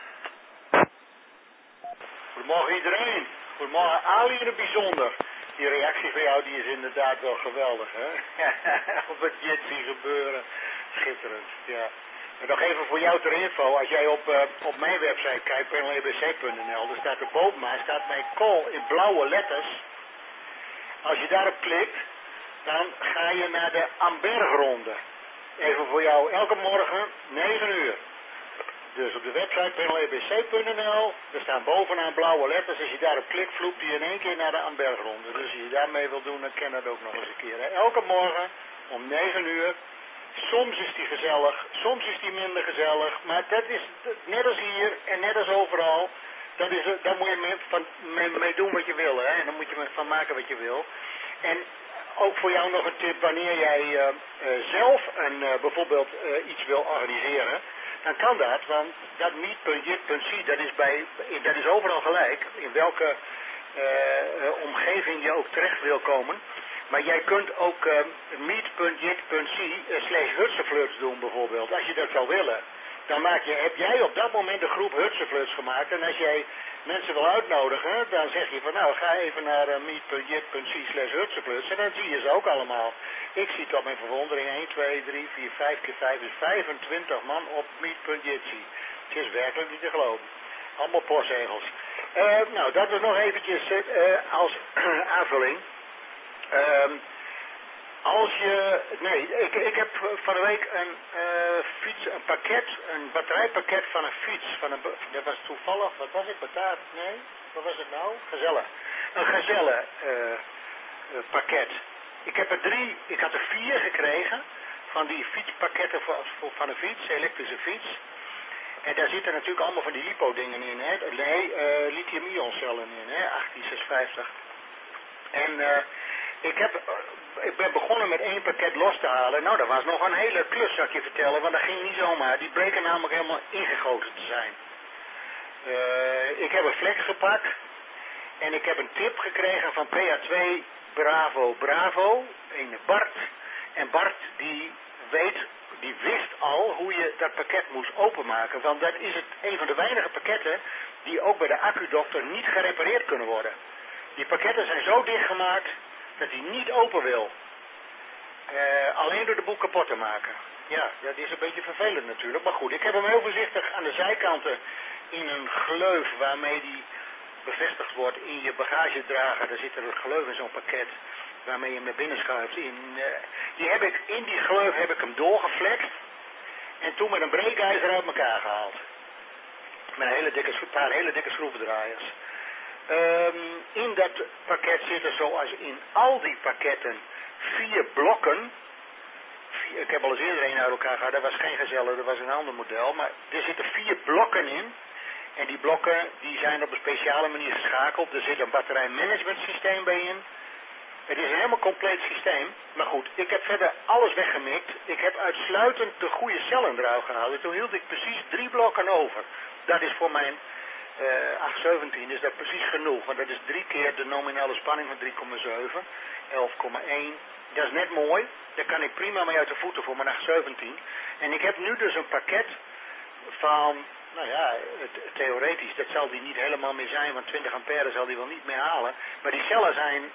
Goedemorgen iedereen. Goedemorgen Ali in het bijzonder. Die reactie van jou die is inderdaad wel geweldig, hè? Op het Jitsi gebeuren. Schitterend, ja. En nog even voor jou ter info. Als jij op mijn website kijkt, panelebc.nl, daar staat er boven mij, staat mijn call in blauwe letters. Als je daarop klikt, dan ga je naar de Ambergronde. Even voor jou, elke morgen 9:00. Dus op de website panelebc.nl, er staan bovenaan blauwe letters. Als je daarop klikt, vloept hij in één keer naar de Ambergronde. Dus als je daarmee wil doen, dan ken dat ook nog eens een keer. Hè? Elke morgen om 9:00. Soms is die gezellig, soms is die minder gezellig. Maar dat is net als hier en net als overal. Daar moet je mee doen wat je wil. Hè? En dan moet je van maken wat je wil. En ook voor jou nog een tip, wanneer jij zelf bijvoorbeeld iets wil organiseren, dan kan dat, want dat meet.jit.c, dat is overal gelijk, in welke omgeving je ook terecht wil komen. Maar jij kunt ook meet.jit.c/Hutseflirts doen bijvoorbeeld, als je dat zou willen. Dan heb jij op dat moment de groep Hutseflirts gemaakt. En als jij mensen wil uitnodigen, dan zeg je van nou, ga even naar meet.jit.c/Hutseflirts. En dan zie je ze ook allemaal. Ik zie tot mijn verwondering 1, 2, 3, 4, 5 keer 5 is 25 man op meet.jit. Het is werkelijk niet te geloven. Allemaal postzegels. Nou, dat is nog eventjes als aanvulling. Ik heb van de week een batterijpakket van een fiets. Dat was toevallig, wat was het? Wat was het nou? Gazelle. Een Gazelle pakket. Ik had er 4 gekregen van die fietspakketten van een fiets, elektrische fiets. En daar zitten natuurlijk allemaal van die lipo-dingen in, hè? Nee, lithium-ioncellen in, hè? 1856. En ik ben begonnen met 1 pakket los te halen. Nou, dat was nog een hele klus, zou ik je vertellen, want dat ging niet zomaar. Die bleken namelijk helemaal ingegoten te zijn. Ik heb een vlek gepakt en ik heb een tip gekregen van PA2 Bravo, een Bart. En Bart die wist al hoe je dat pakket moest openmaken. Want dat is een van de weinige pakketten die ook bij de accudokter niet gerepareerd kunnen worden. Die pakketten zijn zo dichtgemaakt dat hij niet open wil. Alleen door de boel kapot te maken. Ja, dat is een beetje vervelend natuurlijk. Maar goed, ik heb hem heel voorzichtig aan de zijkanten in een gleuf waarmee die bevestigd wordt in je bagagedrager. Daar zit er een gleuf in zo'n pakket waarmee je hem naar binnen schuift. In die gleuf heb ik hem doorgeflext en toen met een breekijzer uit elkaar gehaald. Met een paar hele dikke schroevendraaiers. In dat pakket zitten, zoals in al die pakketten, 4 blokken. Ik heb al eens eerder een uit elkaar gehad, dat was geen Gezelle, dat was een ander model. Maar er zitten 4 blokken in. En die blokken die zijn op een speciale manier geschakeld. Er zit een batterijmanagementsysteem bij in. Het is een helemaal compleet systeem. Maar goed, ik heb verder alles weggemikt. Ik heb uitsluitend de goede cellen eruit gehaald. En toen hield ik precies 3 blokken over. Dat is voor mijn 817 is dat precies genoeg. Want dat is 3 keer de nominale spanning van 3,7. 11,1. Dat is net mooi. Daar kan ik prima mee uit de voeten voor mijn 817. En ik heb nu dus een pakket van, nou ja, theoretisch, dat zal die niet helemaal meer zijn, want 20 ampère zal die wel niet meer halen. Maar die cellen zijn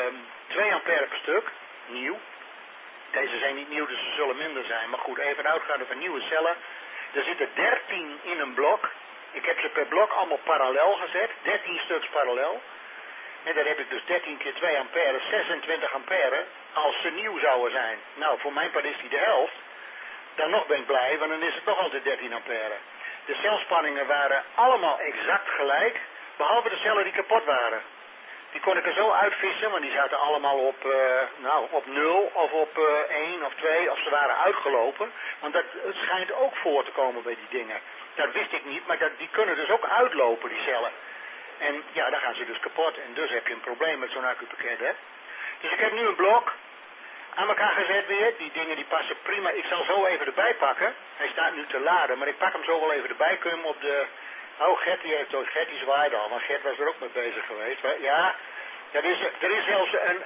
2 ampère per stuk, nieuw. Deze zijn niet nieuw, dus ze zullen minder zijn. Maar goed, even uitgaande van nieuwe cellen. Er zitten 13 in een blok. Ik heb ze per blok allemaal parallel gezet, 13 stuks parallel. En dan heb ik dus 13 keer 2 ampère, 26 ampère, als ze nieuw zouden zijn. Nou, voor mijn part is die de helft. Dan nog ben ik blij, want dan is het nog altijd 13 ampère. De celspanningen waren allemaal exact gelijk, behalve de cellen die kapot waren. Die kon ik er zo uitvissen, want die zaten allemaal op 0 of op 1 of 2, of ze waren uitgelopen. Want het schijnt ook voor te komen bij die dingen. Dat wist ik niet, maar die kunnen dus ook uitlopen, die cellen. En ja, dan gaan ze dus kapot. En dus heb je een probleem met zo'n accupakket, hè. Dus ik heb nu een blok aan elkaar gezet weer. Die dingen die passen prima. Ik zal zo even erbij pakken. Hij staat nu te laden, maar ik pak hem zo wel even erbij. Kun je hem op de... Oh, Gertie zwaait al, maar Gert was er ook mee bezig geweest. Maar ja, er is zelfs een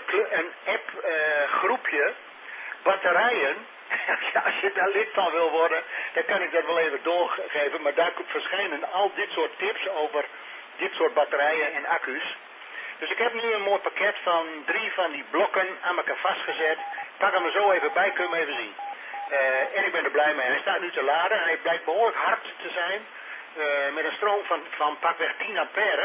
app groepje batterijen. Als je daar lid van wil worden, dan kan ik dat wel even doorgeven. Maar daar verschijnen al dit soort tips over dit soort batterijen en accu's. Dus ik heb nu een mooi pakket van 3 van die blokken aan elkaar vastgezet. Ik pak hem er zo even bij, kun je hem even zien. En ik ben er blij mee. Hij staat nu te laden. Hij blijkt behoorlijk hard te zijn. Met een stroom van pakweg 10 ampère.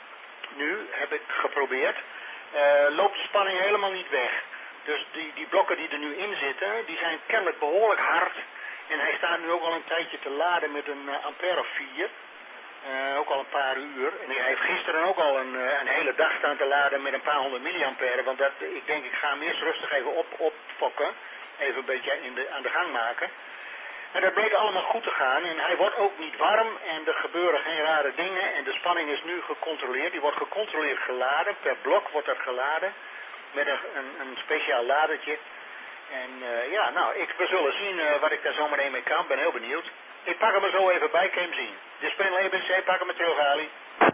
Nu heb ik geprobeerd. Loopt de spanning helemaal niet weg. Dus die blokken die er nu in zitten, die zijn kennelijk behoorlijk hard. En hij staat nu ook al een tijdje te laden met een ampère of 4. Ook al een paar uur. En hij heeft gisteren ook al een hele dag staan te laden met een paar 100 milliampère. Want ik denk ik ga hem eerst rustig even opfokken. Even een beetje aan de gang maken. En dat bleek allemaal goed te gaan. En hij wordt ook niet warm. En er gebeuren geen rare dingen. En de spanning is nu gecontroleerd. Die wordt gecontroleerd geladen. Per blok wordt dat geladen. Met een speciaal ladertje. En we zullen zien wat ik daar zometeen mee kan. Ben heel benieuwd. Ik pak hem er zo even bij, kan je hem zien. Display ABC, pak hem er terug, Ali.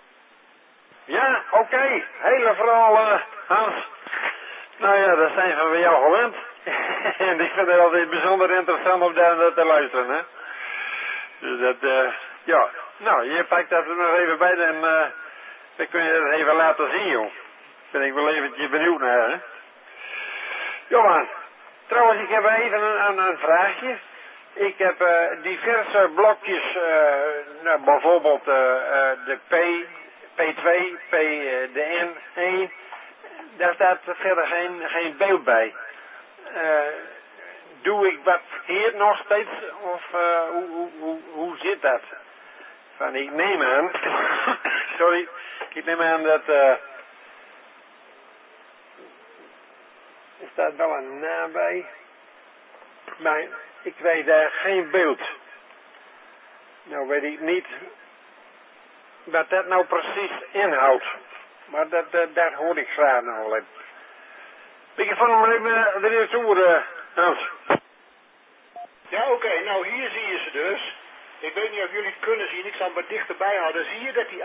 Ja, oké. Hele verhaal, Hans. Nou ja, dat zijn we van jou gewend. En ik vind het altijd bijzonder interessant om daar te luisteren, hè. Dus dat, ja. Nou, je pakt dat er nog even bij en dan kun je het even laten zien, joh. Ben ik wel eventjes benieuwd naar, hè. Johan, trouwens, ik heb even een vraagje. Ik heb diverse blokjes, bijvoorbeeld de P2, de N1. Daar staat verder geen beeld bij. Doe ik wat verkeerd nog steeds? Of hoe zit dat? Van, ik neem aan, sorry, ik neem aan dat, er staat wel een naam bij, maar ik weet daar geen beeld. Nou weet ik niet wat dat nou precies inhoudt. Maar dat hoor ik graag nog wel even. Ik van hem even er eens toe, Hans. Ja, oké. Nou, hier zie je ze dus. Ik weet niet of jullie het kunnen zien. Ik zal hem wat dichterbij houden. Zie je dat hij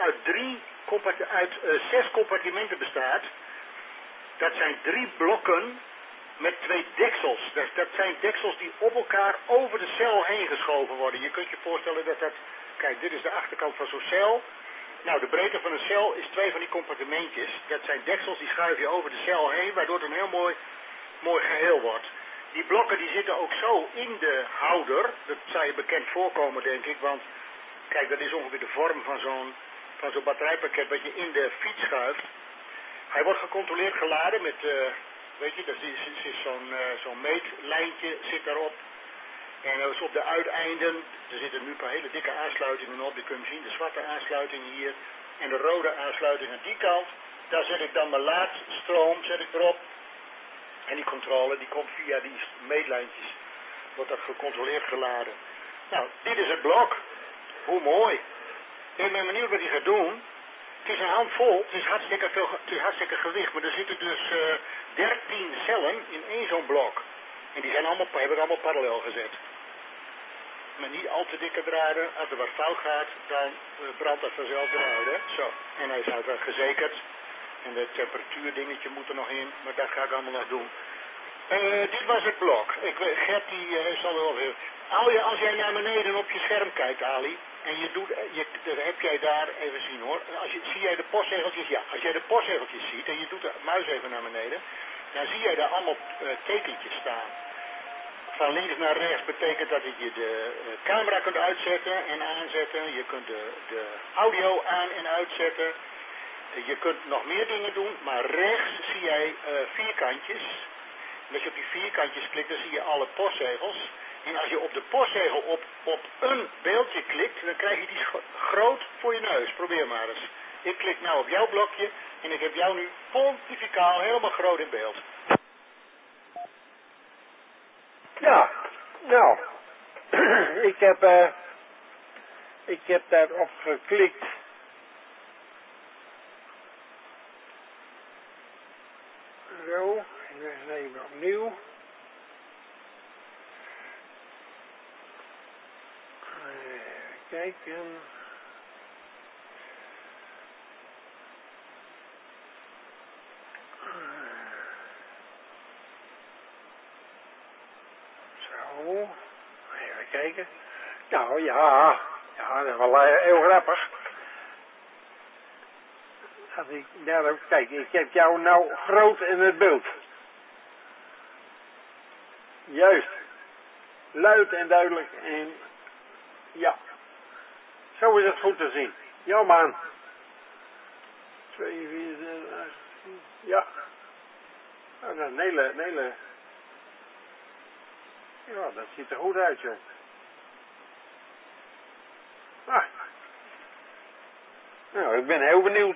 uit 6 compartimenten bestaat. Dat zijn 3 blokken met 2 deksels. Dat zijn deksels die op elkaar over de cel heen geschoven worden. Je kunt je voorstellen dat dat... Kijk, dit is de achterkant van zo'n cel. Nou, de breedte van een cel is 2 van die compartimentjes. Dat zijn deksels, die schuif je over de cel heen, waardoor het een heel mooi geheel wordt. Die blokken die zitten ook zo in de houder. Dat zou je bekend voorkomen, denk ik. Want, kijk, dat is ongeveer de vorm van zo'n batterijpakket wat je in de fiets schuift. Hij wordt gecontroleerd geladen met, weet je, dat is zo'n meetlijntje zit daarop. En dat is op de uiteinden, er zitten nu een paar hele dikke aansluitingen op. Je kunt zien, de zwarte aansluiting hier en de rode aansluiting aan die kant. Daar zet ik dan mijn laadstroom erop. En die controle, die komt via die meetlijntjes. Wordt dat gecontroleerd geladen. Nou, dit is het blok. Hoe mooi. Ik ben benieuwd wat hij gaat doen. Het is een handvol, het is hartstikke gewicht, maar er zitten dus 13 cellen in één zo'n blok. En die heb ik allemaal parallel gezet. Met niet al te dikke draden. Als er wat fout gaat, dan brandt dat vanzelf eruit, hè. Zo. En hij is uiteraard gezekerd. En de temperatuurdingetje moet er nog in, maar dat ga ik allemaal nog doen. Dit was het blok. Gert die zal wel weer... Als jij naar beneden op je scherm kijkt, Ali, en heb jij daar, even zien hoor, zie jij de postzegeltjes? Ja, als jij de postzegeltjes ziet en je doet de muis even naar beneden, dan zie jij daar allemaal tekentjes staan. Van links naar rechts betekent dat je de camera kunt uitzetten en aanzetten. Je kunt de audio aan en uitzetten. Je kunt nog meer dingen doen, maar rechts zie jij vierkantjes. En als je op die vierkantjes klikt, dan zie je alle postzegels. En als je op de postzegel op een beeldje klikt, dan krijg je die groot voor je neus. Probeer maar eens. Ik klik nou op jouw blokje en ik heb jou nu pontificaal helemaal groot in beeld. Ja, nou, ik heb daarop geklikt. Zo, even opnieuw. Kijken. Zo, even kijken. Nou ja, dat is wel heel grappig. Als ik daarop kijk, ik heb jou nou groot in het beeld. Juist. Luid en duidelijk en ja. Zo is het goed te zien. Ja man. 2, 4, 6, 8, 10. Ja. Nou, dat is een hele... Ja, dat ziet er goed uit, joh. Ah. Nou, ik ben heel benieuwd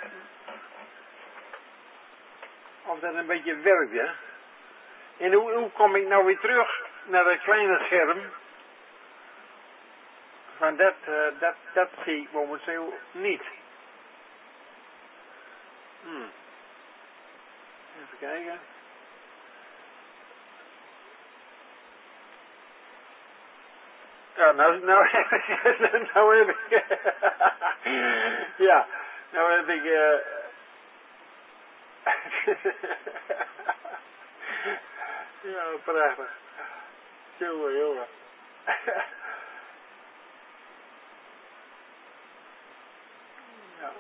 of dat een beetje werkt, hè. En hoe kom ik nou weer terug naar dat kleine scherm? Want dat zie ik momenteel niet. Even kijken. Ja, nou heb ik... ja, nou heb ik... ja, prachtig. Jongen. ja.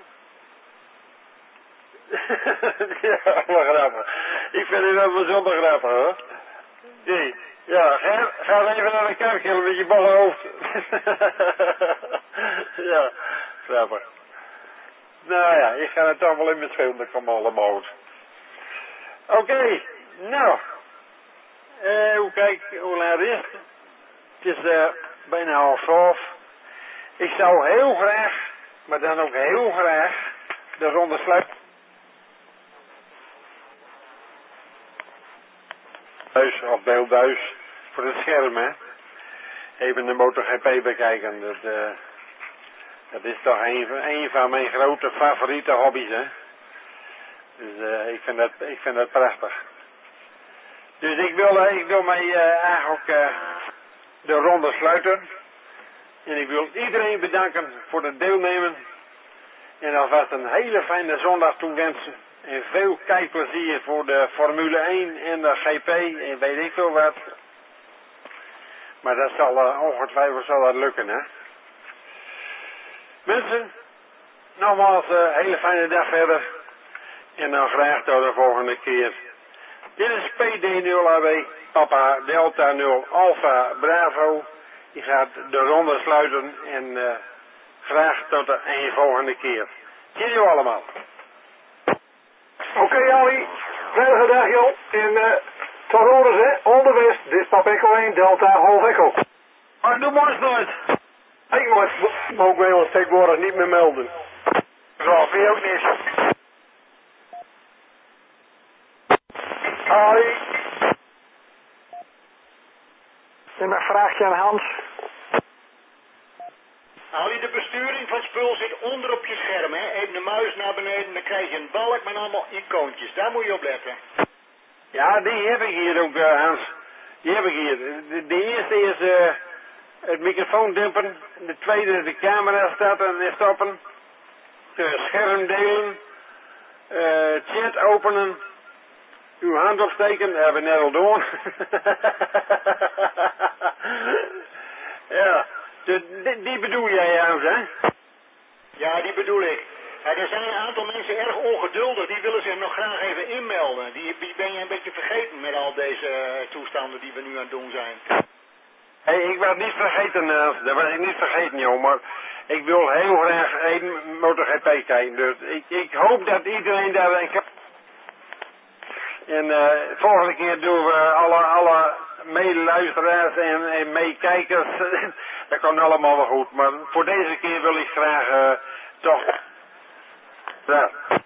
ja, wel grappig. Ik vind het wel bijzonder grappig, hoor. Nee. Ja, ga even naar de kerk met je ballen hoofd. ja, grappig. Nou ja, ik ga het toch wel in met spelen, dat komt allemaal goed. Oké, nou. Hoe laat is het? Het is bijna 11:30. Ik zou heel graag, maar dan ook heel graag, de ronde sluiten. Of beeldbuis voor het scherm, hè. even de MotoGP bekijken. Dat is toch een van mijn grote favoriete hobby's, hè. Dus ik vind dat prachtig. Dus ik wil mij eigenlijk de ronde sluiten. En ik wil iedereen bedanken voor het deelnemen. En alvast een hele fijne zondag toewensen. En veel kijkplezier voor de Formule 1 en de GP en weet ik veel wat. Maar dat zal ongetwijfeld dat lukken, hè. Mensen, nogmaals hele fijne dag verder. En dan graag tot de volgende keer. Dit is PD0AB, Papa Delta 0 Alpha Bravo. Die gaat de ronde sluiten en graag tot de volgende keer. Cheerio allemaal. Oké, Ali. Veilige dag, joh. En tot horens, hè. All the best. Dit is Papa Echo 1, Delta, Half Echo. Maar doe maar eens nooit. Ik mag bij ons tegenwoordig niet meer melden. Zo, vind je ook niet. Ali. En een vraagje aan Hans. Ali, de besturing van spul zit onder op je scherm, hè. Even de muis naar beneden, dan krijg je een balk met allemaal icoontjes. Daar moet je op letten. Ja, die heb ik hier ook, Hans. Die heb ik hier. De eerste is het microfoon dempen. De tweede de camera starten en stoppen. Scherm delen. Chat openen. Uw hand opsteken. Dat hebben we net al doen. Ja, die bedoel jij, Hans, hè? Ja, die bedoel ik. Ja, er zijn een aantal mensen erg ongeduldig, die willen zich nog graag even inmelden. Die ben je een beetje vergeten met al deze toestanden die we nu aan het doen zijn. Hey, ik was niet vergeten, dat was ik niet vergeten, joh, maar ik wil heel graag even MotoGP kijken. Dus ik hoop dat iedereen daar een kan. En volgende keer doen we alle meeluisteraars en meekijkers. Dat kan allemaal wel goed, maar voor deze keer wil ik graag toch. Ja.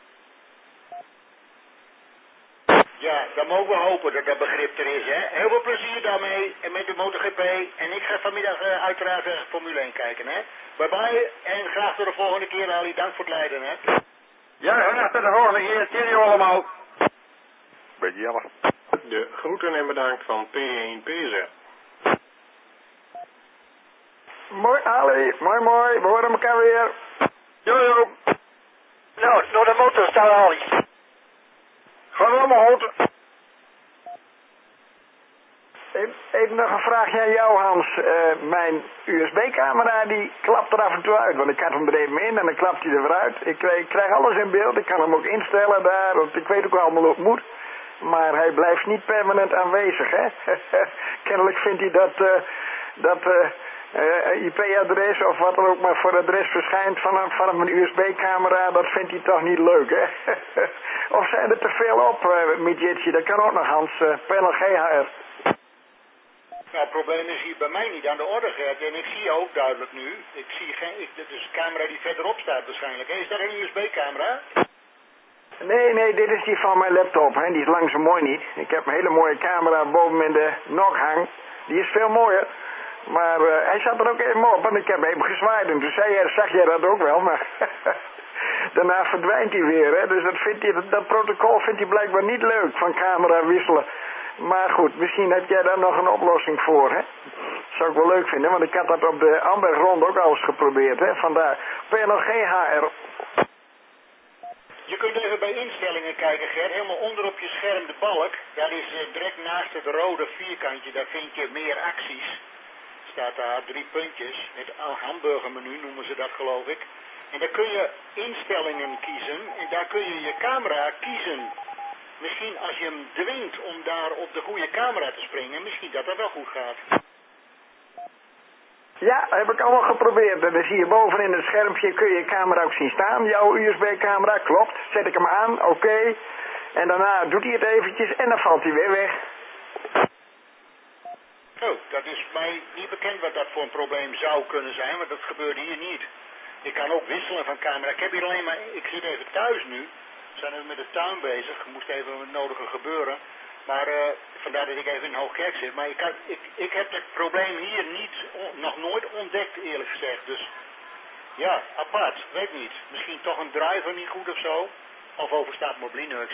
Ja, dan mogen we hopen dat dat begrip er is, hè. Heel veel plezier daarmee en met de MotoGP. En ik ga vanmiddag uiteraard Formule 1 kijken, hè. Bye bye en graag tot de volgende keer, Ali. Dank voor het leiden, hè. Ja, graag tot de volgende keer. Cheerio allemaal. Beetje jammer. De groeten en bedankt van P1PZ. Mooi, Ali. Mooi. We horen elkaar weer. Jojo. Nou, door de motor staat Ali. Gewoon allemaal goed. Even nog een vraagje aan jou, Hans. Mijn USB-camera die klapt er af en toe uit. Want ik had hem er even in en dan klapt hij er weer uit. Ik krijg alles in beeld. Ik kan hem ook instellen daar. Want ik weet ook allemaal hoe het moet. Maar hij blijft niet permanent aanwezig, hè. Kennelijk vindt hij dat IP-adres of wat er ook maar voor adres verschijnt vanaf een USB-camera, dat vindt hij toch niet leuk, hè? Of zijn er te veel op, midgetje? Dat kan ook nog, Hans. Panel GHR. Nou, het probleem is hier bij mij niet aan de orde, Gert. En ik zie je ook duidelijk nu. Ik zie geen. Dit is een camera die verderop staat waarschijnlijk. Is dat een USB-camera? Nee, dit is die van mijn laptop, hè. Die is lang zo mooi niet. Ik heb een hele mooie camera boven in de nog hang. Die is veel mooier. Maar hij zat er ook even op en ik heb even gezwaaid. En toen zag jij dat ook wel, maar daarna verdwijnt hij weer, hè. Dus dat protocol vindt hij blijkbaar niet leuk, van camera wisselen. Maar goed, misschien heb jij daar nog een oplossing voor, hè. Zou ik wel leuk vinden, want ik had dat op de Ambergrond ook al eens geprobeerd, hè. Vandaar PNL GHR. Je kunt even bij instellingen kijken, Gert. Helemaal onder op je scherm de balk. Daar is direct naast het rode vierkantje, daar vind je meer acties. Staat daar 3 puntjes. Het hamburgermenu noemen ze dat, geloof ik. En daar kun je instellingen kiezen en daar kun je je camera kiezen. Misschien als je hem dwingt om daar op de goede camera te springen, misschien dat dat wel goed gaat. Ja, heb ik allemaal geprobeerd. En dan zie je bovenin het schermpje, kun je je camera ook zien staan. Jouw USB-camera, klopt. Zet ik hem aan, oké. En daarna doet hij het eventjes en dan valt hij weer weg. Oh, dat is mij niet bekend wat dat voor een probleem zou kunnen zijn, want dat gebeurde hier niet. Ik kan ook wisselen van camera. Ik heb hier alleen maar, ik zit even thuis nu. We zijn even met de tuin bezig. Er moest even het nodige gebeuren. Maar vandaar dat ik even in Hoogkerk zit. Maar ik heb het probleem hier nog nooit ontdekt, eerlijk gezegd. Dus ja, apart. Weet niet. Misschien toch een driver niet goed of zo. Of overstaat me op Linux.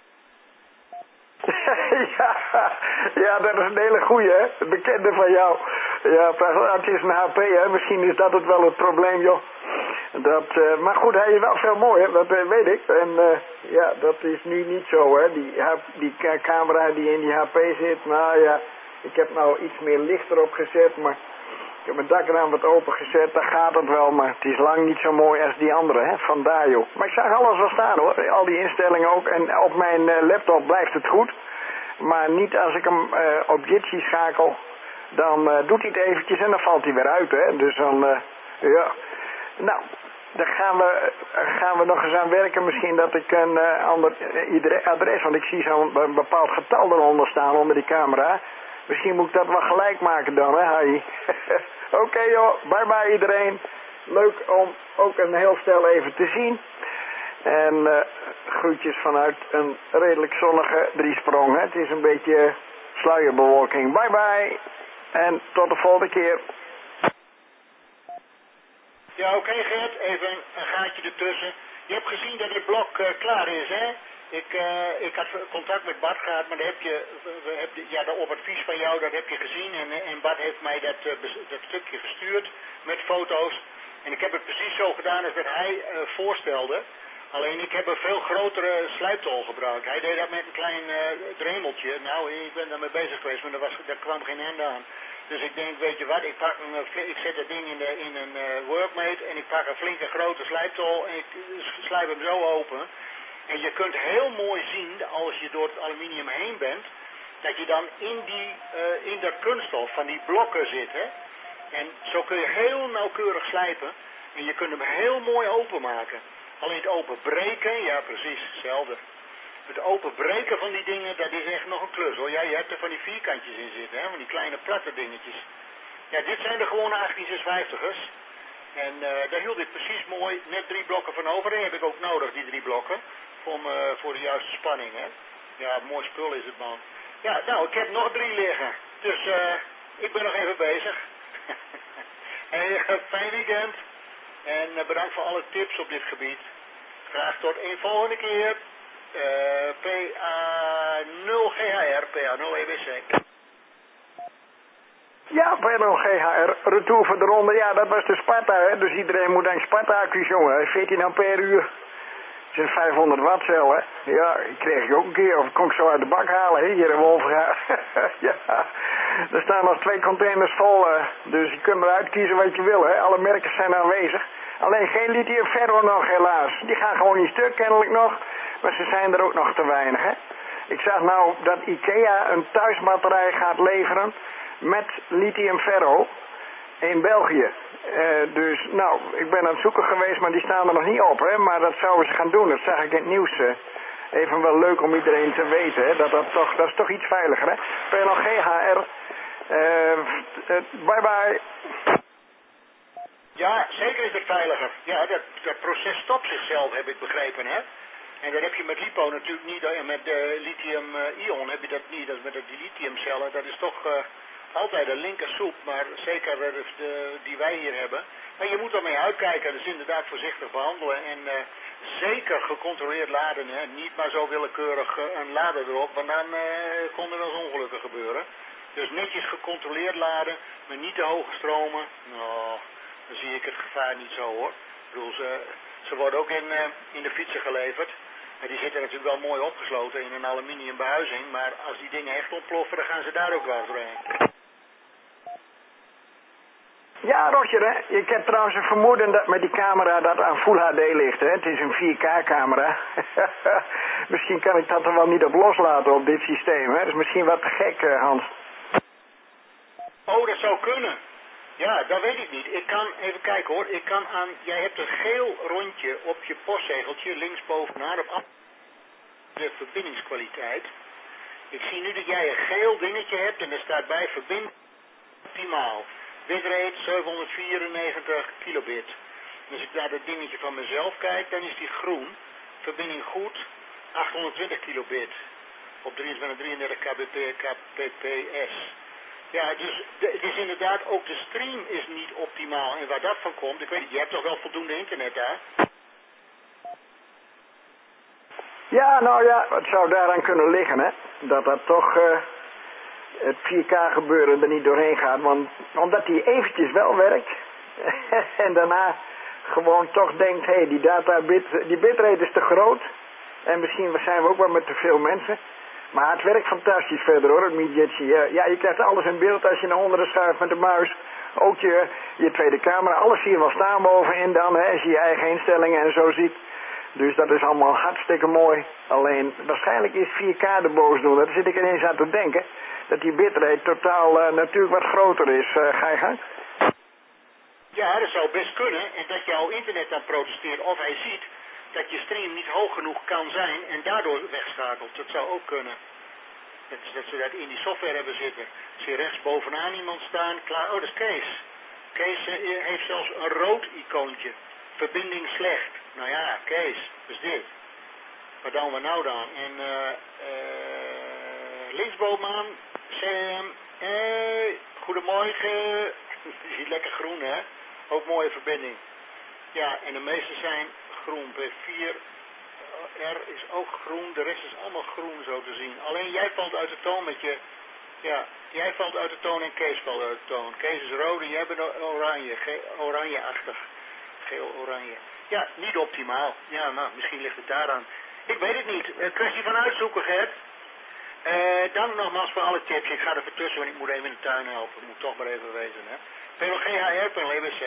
ja, dat is een hele goeie, hè? De bekende van jou. Ja, het is een HP, hè? Misschien is dat het wel het probleem, joh. Maar goed, hij is wel veel mooier, dat weet ik. En ja, dat is nu niet zo, hè. Die camera die in die HP zit, nou ja, ik heb nou iets meer licht erop gezet, maar ik heb mijn dakraam wat open gezet, daar gaat het wel, maar het is lang niet zo mooi als die andere, hè. Vandaar, joh. Maar ik zag alles wel staan, hoor. Al die instellingen ook. En op mijn laptop blijft het goed. Maar niet als ik hem op Jitsi schakel, dan doet hij het eventjes en dan valt hij weer uit, hè. Dus dan, ja. Nou, daar gaan we nog eens aan werken. Misschien dat ik een ander adres, want ik zie zo'n bepaald getal eronder staan onder die camera. Misschien moet ik dat wel gelijk maken dan, hè, Harry? Oké, joh, bye bye iedereen. Leuk om ook een heel stel even te zien. En groetjes vanuit een redelijk zonnige Driesprong. Hè. Het is een beetje sluierbewolking. Bye bye. En tot de volgende keer. Ja, oké, Gert. Even een gaatje ertussen. Je hebt gezien dat het blok klaar is, hè? Ik had contact met Bart gehad, maar op advies van jou, dat heb je gezien. En Bart heeft mij dat stukje gestuurd met foto's. En ik heb het precies zo gedaan als wat hij voorstelde. Alleen ik heb een veel grotere slijptol gebruikt. Hij deed dat met een klein dremeltje. Nou, ik ben daarmee bezig geweest, maar daar kwam geen einde aan. Dus ik denk, weet je wat, ik zet het ding in een workmate en ik pak een flinke grote slijptol en ik slijp hem zo open. En je kunt heel mooi zien, als je door het aluminium heen bent, dat je dan in dat kunststof van die blokken zit. Hè? En zo kun je heel nauwkeurig slijpen en je kunt hem heel mooi openmaken. Alleen het openbreken, ja precies, hetzelfde. Het openbreken van die dingen, dat is echt nog een klus hoor. Ja, je hebt er van die vierkantjes in zitten, hè, van die kleine platte dingetjes. Ja, dit zijn de gewone 1856ers. En daar hield ik precies mooi net 3 blokken van over. Die heb ik ook nodig, die 3 blokken. Voor de juiste spanning, hè. Ja, mooi spul is het, man. Ja, nou, ik heb nog 3 liggen. Dus ik ben nog even bezig. Hey, fijn weekend. En bedankt voor alle tips op dit gebied. Graag tot een volgende keer. PA0GHR, PA0EBC. Ja, PA0GHR, retour voor de ronde. Ja, dat was de Sparta, hè. Dus iedereen moet aan Sparta-accu's, jongen. 14 ampère uur. Het is een 500 watt cel, hè. Ja, die kreeg ik ook een keer. Of kon ik zo uit de bak halen, hè, hier in Wolverga. Ja, er staan nog 2 containers vol. Dus je kunt eruit kiezen wat je wil, hè. Alle merken zijn aanwezig. Alleen geen lithium ferro nog, helaas. Die gaan gewoon niet stuk, kennelijk nog. Maar ze zijn er ook nog te weinig, hè. Ik zag nou dat IKEA een thuisbatterij gaat leveren met lithium ferro in België. Dus, nou, ik ben aan het zoeken geweest, maar die staan er nog niet op, hè. Maar dat zouden ze gaan doen, dat zag ik in het nieuws. Even wel leuk om iedereen te weten, hè. Dat is toch iets veiliger, hè. PLGHR. Bye bye. Ja, zeker is het veiliger. Ja, dat proces stopt zichzelf, heb ik begrepen, hè. En dat heb je met LiPo natuurlijk niet, en met lithium-ion heb je dat niet. Dat met die lithiumcellen, dat is toch altijd een linkersoep, maar zeker die wij hier hebben. Maar je moet ermee uitkijken, dus inderdaad voorzichtig behandelen en zeker gecontroleerd laden. Hè. Niet maar zo willekeurig een lader erop, want dan kon er wel eens ongelukken gebeuren. Dus netjes gecontroleerd laden, met niet te hoge stromen. Nou, dan zie ik het gevaar niet zo hoor. Ik bedoel, ze worden ook in de fietsen geleverd. En die zitten natuurlijk wel mooi opgesloten in een aluminium behuizing. Maar als die dingen echt ontploffen, dan gaan ze daar ook wel doorheen. Ja, Roger, hè. Ik heb trouwens een vermoeden dat met die camera dat aan Full HD ligt, hè. Het is een 4K camera. Misschien kan ik dat er wel niet op loslaten op dit systeem, hè. Dat is misschien wat te gek, Hans. Oh, dat zou kunnen. Ja, dat weet ik niet. Ik kan, even kijken hoor, jij hebt een geel rondje op je postzegeltje, linksbovenaan op de verbindingskwaliteit. Ik zie nu dat jij een geel dingetje hebt en er staat bij verbinding optimaal. Bitrate 794 kilobit. Als ik naar dat dingetje van mezelf kijk, dan is die groen. Verbinding goed, 820 kilobit. op 2333 kbps. Ja, dus het is inderdaad ook de stream is niet optimaal. En waar dat van komt, ik weet niet, je hebt toch wel voldoende internet daar? Ja, nou ja, het zou daaraan kunnen liggen, hè. Dat toch het 4K gebeuren er niet doorheen gaat. Want omdat die eventjes wel werkt. En daarna gewoon toch denkt, hé, die bitrate is te groot. En misschien zijn we ook wel met te veel mensen. Maar het werkt fantastisch verder hoor, het Midgetsi. Ja, je krijgt alles in beeld als je naar onderen schuift met de muis. Ook je tweede camera, alles zie je wel staan bovenin dan, hè, als je je eigen instellingen en zo ziet. Dus dat is allemaal hartstikke mooi. Alleen, waarschijnlijk is 4K de boosdoener. Daar zit ik ineens aan te denken. Dat die bitrate totaal natuurlijk wat groter is. Ga je gang? Ja, dat zou best kunnen. En dat jouw internet dan protesteert of hij ziet dat je stream niet hoog genoeg kan zijn en daardoor wegschakelt. Dat zou ook kunnen. Dat ze dat in die software hebben zitten. Zie je rechts bovenaan iemand staan, klaar. Oh, dat is Kees. Kees heeft zelfs een rood icoontje. Verbinding slecht. Nou ja, Kees, dus dit. Wat doen we nou dan? En linksbovenaan, Sam, goedemorgen. Je ziet lekker groen, hè? Ook mooie verbinding. Ja, en de meeste zijn groen. P4 R is ook groen. De rest is allemaal groen zo te zien. Alleen jij valt uit de toon met je... Ja, jij valt uit de toon en Kees valt uit de toon. Kees is rood en jij bent oranje. Oranjeachtig. Geel-oranje. Ja, niet optimaal. Ja, nou, misschien ligt het daaraan. Ik weet het niet. Een kwestie van uitzoeken, Gert. Dank nogmaals voor alle tips. Ik ga er voor tussen, want ik moet even in de tuin helpen. Ik moet toch maar even weten, hè. PLGHR.EBC.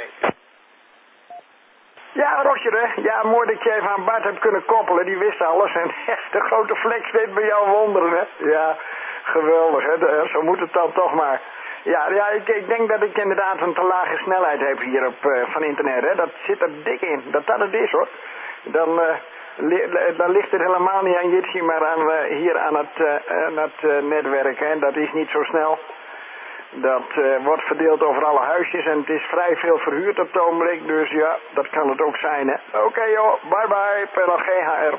Ja, Roger, hè. Ja, mooi dat je even aan Bart hebt kunnen koppelen. Die wist alles. En de grote flex deed bij jou wonderen, hè. Ja, geweldig, hè. Zo moet het dan toch maar. Ja, ik denk dat ik inderdaad een te lage snelheid heb hier op van internet, hè. Dat zit er dik in. Dat het is, hoor. Dan ligt het helemaal niet aan Jitsi, maar hier aan het netwerk, hè. Dat is niet zo snel. Dat wordt verdeeld over alle huisjes en het is vrij veel verhuurd op het ogenblik, dus ja, dat kan het ook zijn, hè. Oké, joh, bye bye, PLGHR.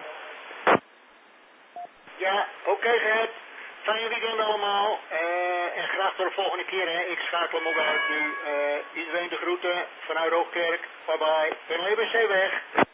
Ja, oké, Gert. Fijne weekend allemaal. En graag tot de volgende keer, hè. Ik schakel hem ook uit nu. Iedereen de groeten vanuit Hoogkerk. Bye bye. PLGBC weg.